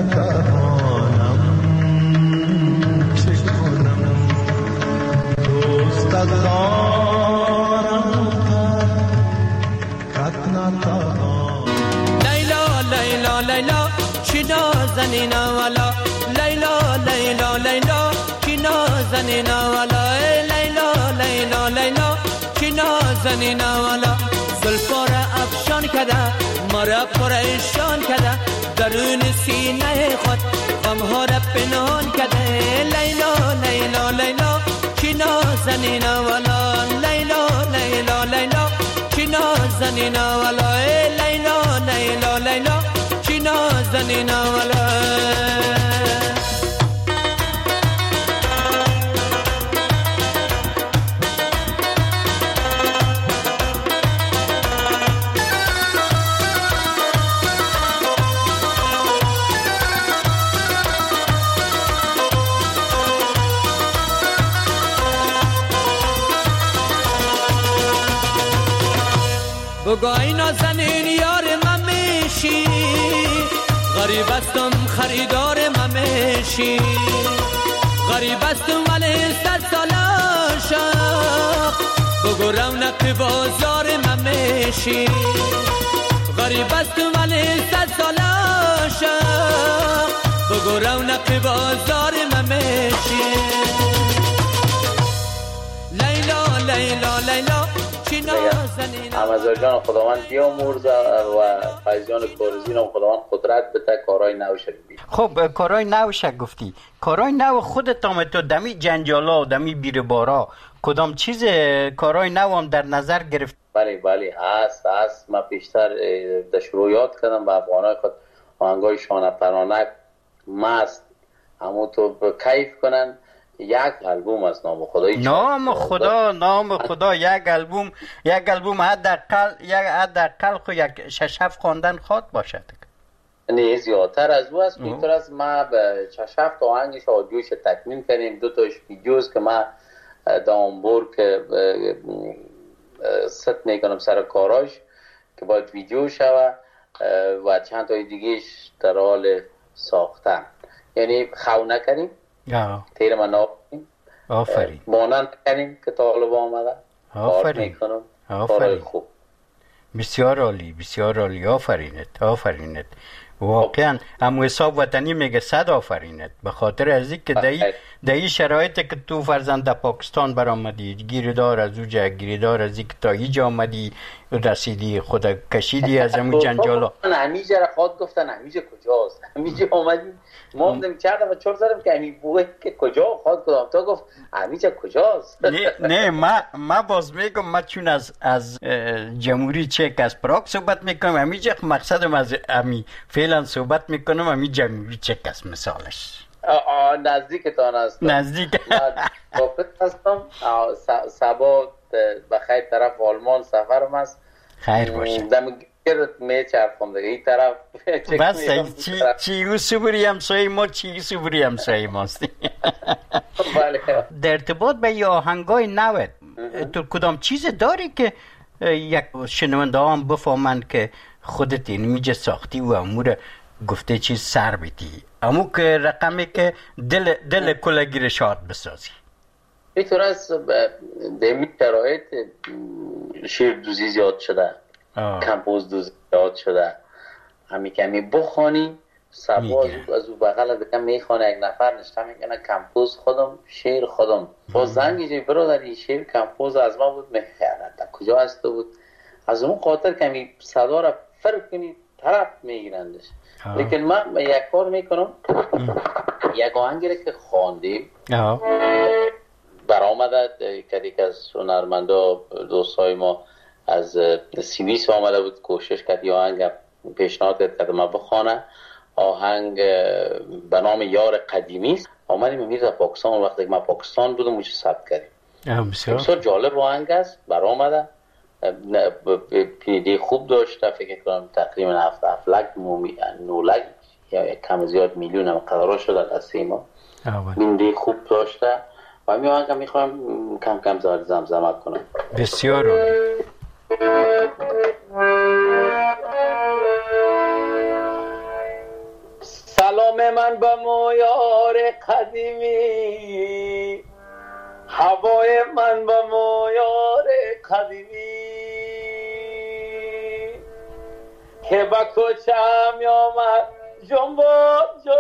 نتوانم چه کنم دوست از دارم کت نتوانم لیلا لیلا لیلا چی نازنین والا لیلا لیلا لیلا چی نازنین والا لیلا لیلا لیلا چی نازنین والا زلفا را افشان کده مرا پریشان کده درون سینه خود غمها را پنهان کده لیلا لیلا لیلا چی نازنین والا لیلا لیلا لیلا چی نازنین والا لیلا لیلا لیلا چی نازنین والا بگوی نازنین یار من میشی غریب استم خریدار من میشی غریب استم ولی 100 سال عاشق بگو رونق بازار من میشی غریب استم ولی 100 سال عاشق بگو رونق بازار من میشی لیلا لیلا لیلا امازار جان خداوند بیامرزه و فیضان کارزین هم خداوند قدرت بده کارهای نوش بید. خب کارهای نوش گفتی کارهای نو خودت هم تو دمی جنجالا و دمی بیربارا کدام چیز کارهای نو هم در نظر گرفت؟ بله هست من پیشتر در شروعات کردم به افغانای خود آهنگای شانه پرانک مست همون تو کیف کنن یک البوم از نام نام خدا یک البوم حداقل خو یک 6-7 خواندن خواد باشد نه زیادتر از او است اینطور از ما به 6-7 آهنگش آدیوش تکمیل کردیم 2 تاش ویدیوز که ما دامبور که ست میکنم سر کاراش که باید ویدیو شوه و چند تای دیگهش در حال ساختن یعنی خو نکنیم تیر من آفرین آفرین مانند کنیم که طالب آمده آفرین آفرین خوب بسیار عالی آفرینت واقعا امو حساب وطنی میگه 100 آفرینت به خاطر از این که در این شرایط که تو فرزند پاکستان برآمدی گیردار از اوجه گیردار از این که تا اینجا آمدی رسیدی خود کشیدی از امو جنجالا همیشه را خواهد گفتن همیشه کجاست همیشه آمدی ما بودم چردم و 4 زدم که همی بوه که کجا خواهد کدام تا گفت همیشه کجاست نه ما باز میگم ما چون از جمهوری چک از پراگ صحبت میکنم همیشه مقصدم از همی فعلا صحبت میکنم همی جمهوری چک است مثالش نزدیکتان هستم نزدیک واقعیت هستم سبا بخیر طرف آلمان سفرم است خیر باشه گرد میچرخم دیگه این طرف بس چی سوبری همسایه ما چی سوبری همسایه ماستی در ارتباط به یه آهنگای نوت تو کدام چیز داری که یک شنونده هم بفهمند که خودت این میجه ساختی و امور گفته چیز سر بیتی امو که رقمی که دل کلگی رو شاد بسازی اینطور از دمی شرایط شیر دوزی زیاد شده کمپوز دوزی زیاد شده همی کمی بخوانی سبا از او بغل بکن میخوانه یک نفر نشته میکنه کمپوز خودم شیر خودم با زنگی جای برادر این شیر کمپوز از ما بود میخیانت کجا هست بود از اون خاطر کمی صدا را فرق کنی طرف میگیرندش لیکن من یک کار میکنم یک آهنگی را که خواندیم برآمده که از هنرمندا دوستای ما از سوئیس آمده بود کوشش کرد آهنگ پیشنهاد کرد ما بخوانه آهنگ به نام یار قدیمی است آمدیم میرد پاکستان وقتی که ما پاکستان بودم موچه ثبت کردیم بسیار جالب آهنگ است برآمده پیدی خوب داشته فکر کنم تقریبا 7 لک 9 لک یا کم زیاد میلیون هم قرار شده دسته ما پیدی خوب داشته و همین آهنگ هم میخوایم کم کم زمزمه کنم بسیار سلام جان من به مویار قدیمی، هوای من به مویار قدیمی، که با کوچم آمد جنبان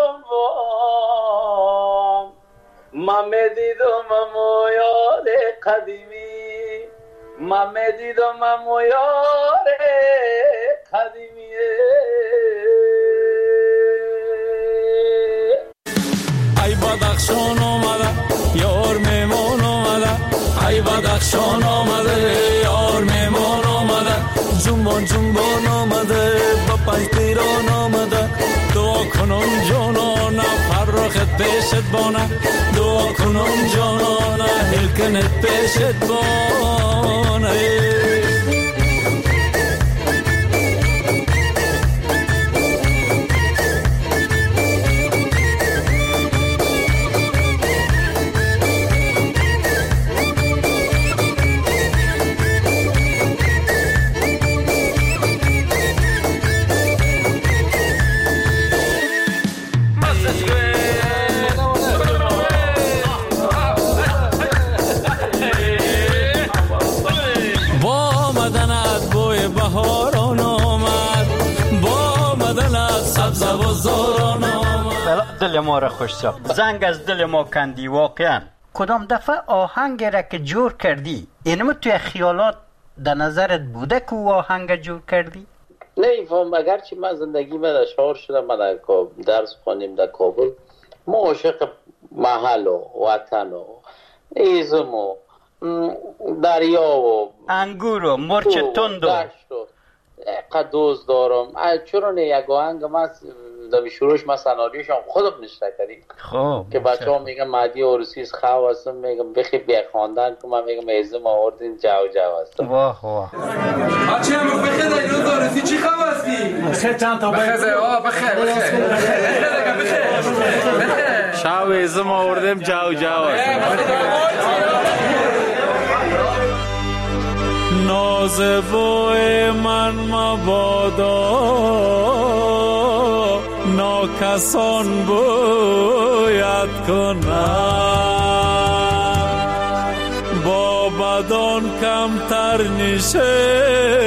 جنبان، من میدیدم مویار قدیمی، من میدیدم مویار قدیمی. ای بدخشان آمده یار میمان آمده، ای بدخشان آمده یار میمان آمده، جنبان جنبان آمده با پنج پیران آمده، دعا کنم جانانه فرخت پیشت بانه، دعا کنم جانانه هلکنت پیشت بانه. دل ما را خوش ساخت، زنگ از دل ما کندی. واقعا کدام دفعه آهنگ را که جور کردی اینم توی خیالات در نظرت بوده که آهنگ جور کردی؟ نه فهم، اگرچه من زندگی من در شهر شدم، من در درس خوانیم در کابل، ما عاشق محل و وطن و ایزم و دریا و انگور و مرچ تند و دشت و قدوز دارم. چرا نه یک آهنگ من در شروعش ما سناریوشم خودم نشته کردیم. خب که بچه ها میگم مهدی عروسی خواه هستم، میگم بخی بیا خواندن که من میگم ایزم آوردین جو هستم. واه واه بچه هم بخی در اینو عروسی چی خواه هستی؟ بخی چند تا بخی شاو ایزم آوردیم جو هستم. نازوای من مبادا ناکسان باید کنم، با بدان کمتر نیشه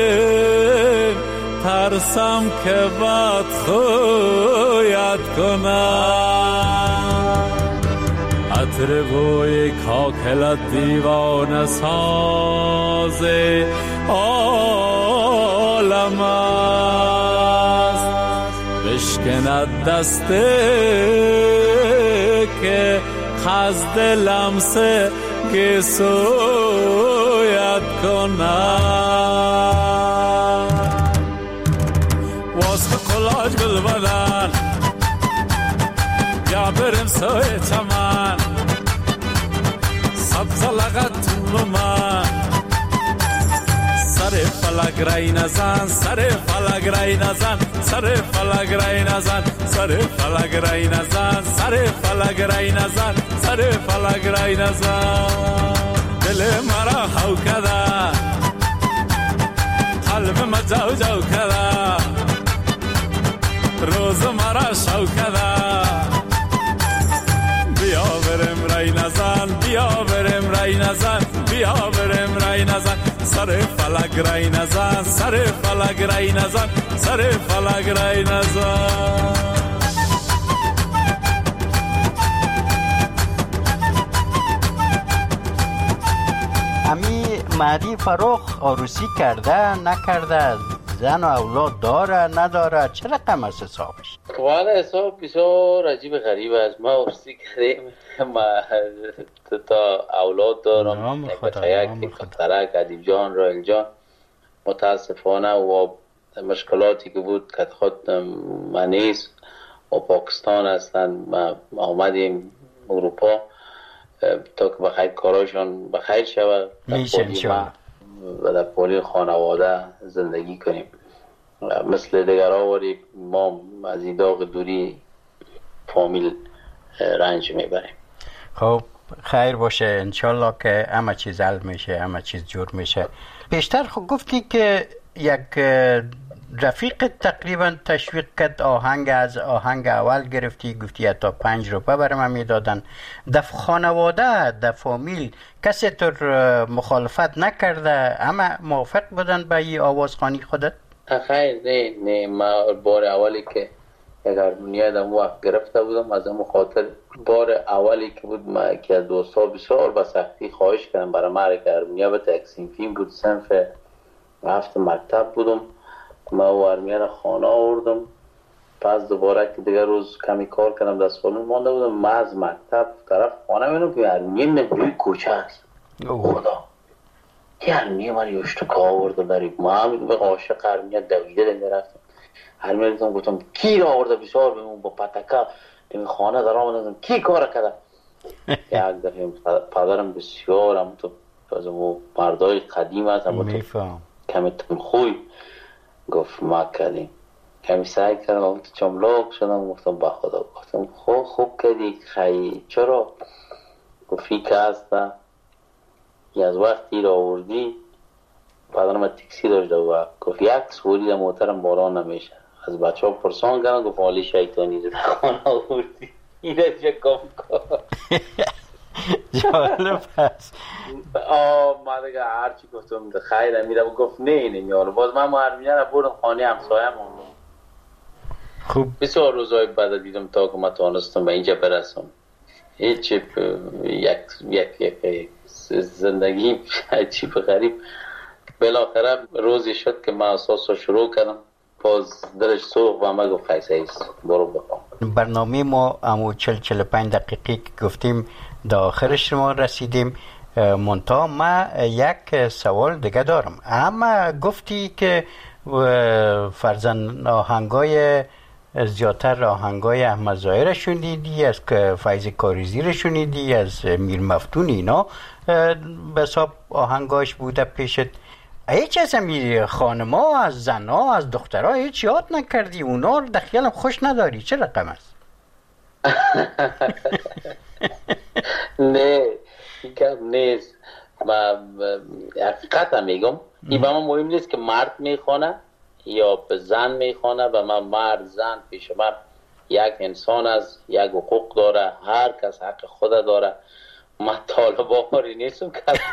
ترسم که بد خوید کنم. عطر بوی کاکلت دیوانه ساز عالم است، بشکند دسته که خزد لمسه گسویت کنم. واسه کلاج گل بدن یا برم سوی چمن، سبز لغت طول من، سر فلک رای نزن، سر فلک رای نزن، سر فلک رای نزن، سر فلک رای نزن، سر فلک رای نزن، سر فلک رای نزن. دل مرا هو کده، قلب ما جو جو کده، روز مرا شو کده، بیا برم رای نزن، بیا برم رای نزن، بیا برم رای نزن، سر فلک رای نزن، سر فلک رای نزن، سر فلک رای نزن. امی مهدی فروخ عروسی کرده نکرده، زن و اولاد داره نداره، چه رقم است حسابش؟ والا حساب بسیار عجیب غریب است. ما عروسی کردیم، ما تا اولاد دارم، یک دخترک ادیب جان رایل جان. متاسفانه و مشکلاتی که بود که خود من نیست و پاکستان هستن، ما آمدیم اروپا تا که بخیر کاراشون بخیر شود و در پولی خانواده زندگی کنیم. مثل دیگر آوری ما از این داغ دوری فامیل رنج میبریم. خب خیر باشه، انشالله که همه چیز حل میشه، همه چیز جور میشه. پیشتر خب گفتی که یک رفیق تقریبا تشویق کرد آهنگ از آهنگ اول گرفتی گفتی تا 5 روپه برام میدادن. در خانواده در فامیل کسی تر مخالفت نکرده؟ اما موافق بودن به این آوازخوانی خودت؟ خیر نه ما بار اولی که یک هارمونیا در وقت گرفته بودم از اون خاطر بار اولی که بود ما که از دوستا بسیار به سختی خواهش کردم برای ما که هارمونیا به تقسیم فیلم بود صنف 7 مکتب بودم ما و هارمونیا را خانه آوردم پس دوباره که دیگر روز کمی کار کردم در سالن مانده بودم ما از مکتب طرف خانه میدونم که هارمونیا نجوی کوچه است خدا که هارمونیا من یوشتکا آورده داریم ما هم به عاشق هارمونیا دویده دنده رفتم هرمی دیدم گفتم کی را آورده بسیار بمون با پتکا این خانه در آمدن کی کار کرده یک دفعه پدرم بسیار هم تو از اون مردای قدیم هست میفهم کمی تنخوی گفت ما کردیم کمی سعی کردم تو چملاک شدم گفتم با خدا گفتم خوب کردی خیلی چرا گفتی که هسته از وقتی را آوردی پدرم تکسی داشته و گفت یک سوری در موترم باران نمیشه از بچه ها پرسان کردن گفت حالی شیطانی در خانه آوردی این از یک کام کار جالب هست من دیگه هرچی گفتم خیلی میره گفت نه نمیاره باز من هارمونیا را بردم خانه همسایم خوب بسیار روزای بعد دیدم تا که من توانستم به اینجا برسم هیچ یک زندگی عجیب غریب بالاخره روزی شد که من اساس رو شروع کردم باز درش سوق و ما گفت خیصه ایست برو بخوام برنامه ما امو 40-45 دقیقی که گفتیم در آخرش ما رسیدیم منتها ما یک سوال دیگه دارم اما گفتی که فرزن آهنگای زیادتر آهنگای احمد ظاهر شنیدی از فیض کاریزی رو شنیدی از میر مفتون اینا به حساب آهنگاش بوده پیشت هیچ از امیر خانما از زنها از دخترها هیچ یاد نکردی اونا رو در خیالم خوش نداری چه رقم است؟ نه این کم نیست من حقیقت هم میگم این به من مهم نیست که مرد میخوانه یا به زن میخوانه و من مرد زن پیش من یک انسان از یک حقوق داره هر کس حق خود داره من طالبانی نیستم که از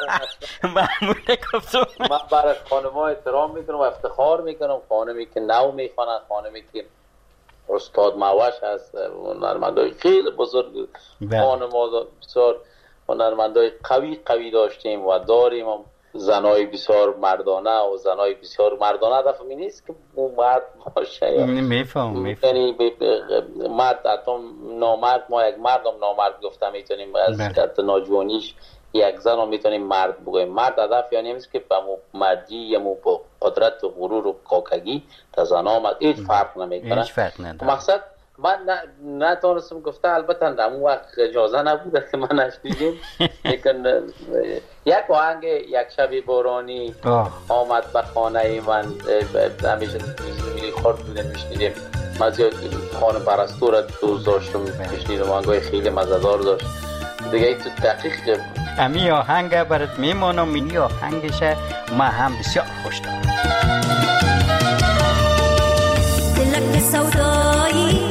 من برای خانم‌ها احترام میکنم و افتخار میکنم خانمی که نو میخوانن خانمی که استاد موش هست هنرمندای خیلی بزرگ خانم‌ها بسیار هنرمندای قوی داشتیم و داریم زنای بسیار مردانه و زنای بسیار مردانه دفعه می نیست که اون مرد باشه میفهم یعنی مرد حتی نامرد ما یک مرد هم نامرد گفته میتونیم از حتی ناجوانیش یک زن هم میتونیم مرد بگویم مرد هدف یعنی نیست که به مردی یا با قدرت و غرور و کاکگی تا زن آمد هیچ فرق نمیکنه مقصد من نتونستم گفته البته در اون وقت اجازه نبوده که من نشنیدیم لیکن یک آهنگ یک شب بارانی آمد به خانه من همیشه میلی خورد بودیم میشنیدیم من زیاد خانه پرستو را دوست داشتم میشنیدم آهنگای خیلی مزدار داشت دیگه ای تو دقیق امی آهنگ برات میمانم اینی آهنگش ما هم بسیار خوش دارم دلک سودایی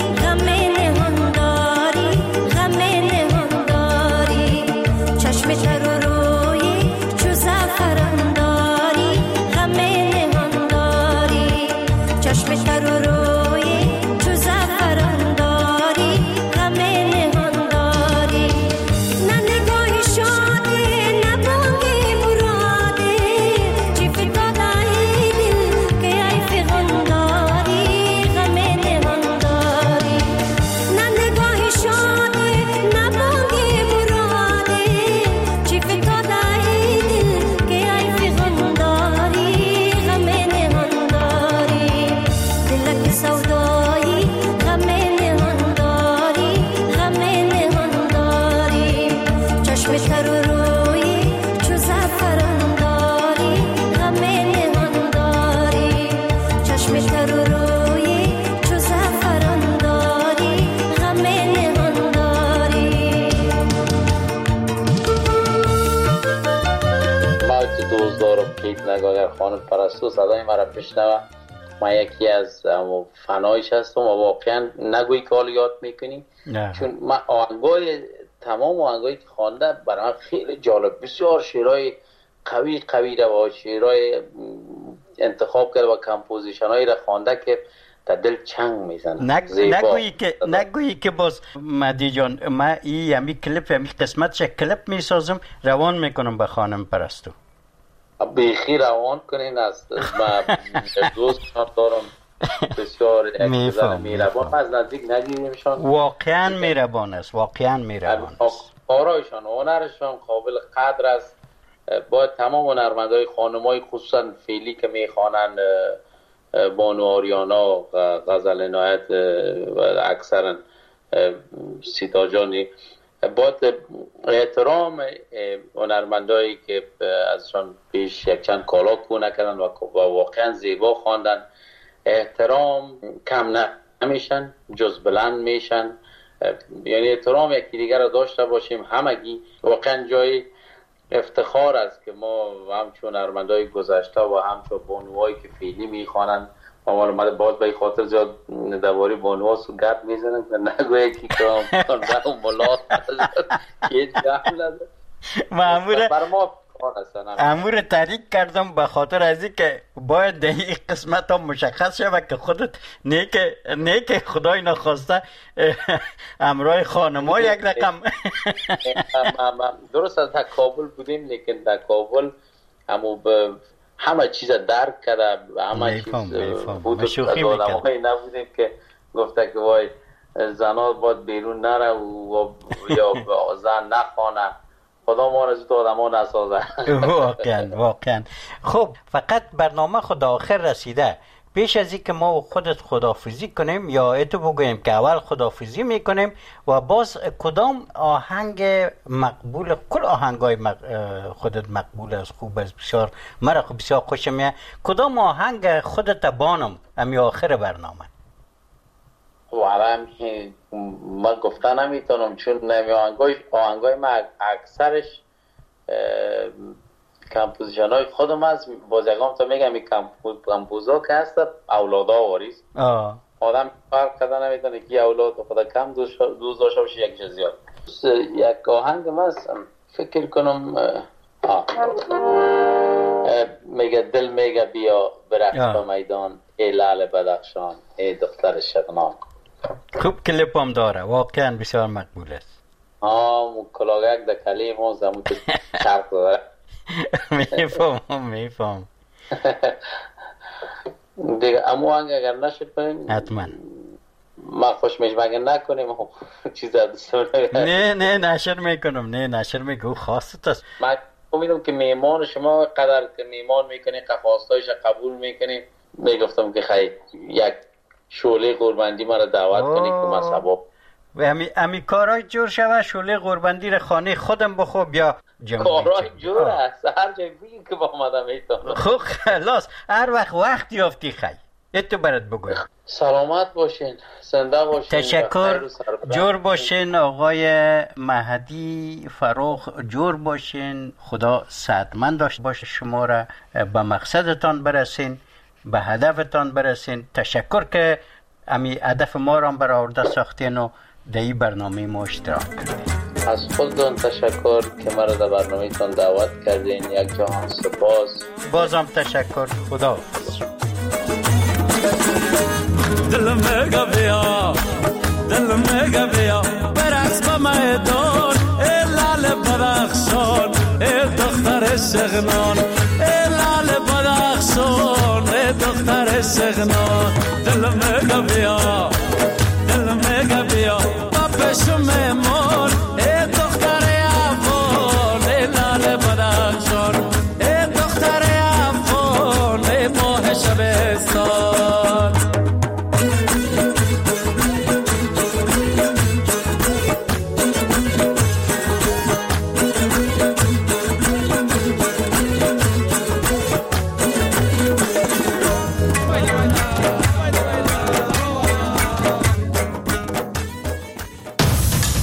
میتونه اگر خانم پرستو صدای مرا بشنوه، من یکی از فنایش هستم و واقعا نگویی که حال یاد میکنی، چون من تمام آهنگایی که خوانده برای من خیلی جالب، بسیار شعرهای قوی و شعرهای انتخاب کرده و کمپوزیشن هایی را خوانده که تا دل چنگ میزنه. نگویی که باز مهدی جان، من همی قسمتش کلیپ میسازم روان میکنم به خانم پرستو. بیخی روان کنین است. من دوست دارم بسیار میربان، از نزدیک ندیدیمشان. واقعا میربان است، آرایشان و هنرشان قابل قدر است. با تمام هنرمندای خانمای خصوصا فعلی که میخوانن، بانو آریانا و غزل عنایت و اکثرا سیتا جانی، با احترام هنرمندایی که ازشان پیش یک چند کالا کو نکردن و واقعا زیبا خواندن، احترام کم نمیشن، جز بلند میشن. یعنی احترام یکی دیگر رو داشته باشیم همگی. واقعا جای افتخار است که ما همچون هنرمندای گذشته و همچون بانوهایی که فعلی میخوانن و ما اومده باز به خاطر زیاد دواری بانوها سو گپ میزنن که نگویه کی کام اون ملات که جمع نده امور تحریک کردم به خاطر از این که باید در این قسمت هم مشخص شود که خودت نیک خدای نخواسته امرای خانما یک رقم. درست از در کابل بودیم، لیکن در کابل همه چیز درک کرده، همه چیز بود. از آدمایی نبودیم که گفته که وای زنات باید بیرون نره یا زن نخوانه. خدا ما را تو آدم ها نسازه. واقعا. خب فقط برنامه خود آخر رسیده. پیش از این که ما خودت خداحافظی کنیم یا اتو بگویم که اول خداحافظی میکنیم و باز کدام آهنگ مقبول، کل آهنگای خودت مقبول است، خوب است، بسیار مرا بسیار خوشم میاد، کدام آهنگ خودت بانم امی آخر برنامه؟ وارم من گفته نمیتونم، چون آهنگای ما اکثرش کمپوزیشن های خودم هست. باز یکم تا میگم این کمپوزا که هست اولادا واریست. آدم فرق کرده نمیتونه که اولاد خدا کم دوست داشته باشه یک زیاد. یک آهنگ من فکر کنم میگه دل میگه بیا برقص به میدان، ای لعل بدخشان، ای دختر شغنان. خوب کلیپ هم داره، واقعا بسیار مقبول است. کلاگک در کلیم هم زمون تو چرک داره. میفهم دیگه امو هنگ اگر نشد کنیم حتما ما خوش میشمگه نکنیم چیز نه نشر میکنم خواستت است. من امیدم که میمان شما قدر که میمان میکنی خواستایش قبول میکنی. میگفتم که خیلی یک شعله قربندی ما را دعوت کنی که ما سبب و امی کارای جور شوه، شعله قربندی را خانه خودم بخو بیا کارای جور است، هر جای بگیم که با آمدم ایتان. خب خلاص هر وقت یافتی خیلی اتو برات بگویم. سلامت باشین، زنده باشین، تشکر. جور باشین آقای مهدی فروخ، جور باشین. خدا صحتمند داشته باشه شما را، به مقصدتان برسین، به هدفتان برسین. تشکر که امی هدف ما را برآورده ساختین و در این برنامه ما اشتراک کردین. از خودتون تشکر که مرا در برنامه تان دعوت کردین. یک جهان سپاس. بازم تشکر. خدا دل میگه بیا برقص به میدان، ای لعل بدخشان، ای دختر شغنان، ای لعل بدخشان، ای دختر شغنان. دل میگه بیا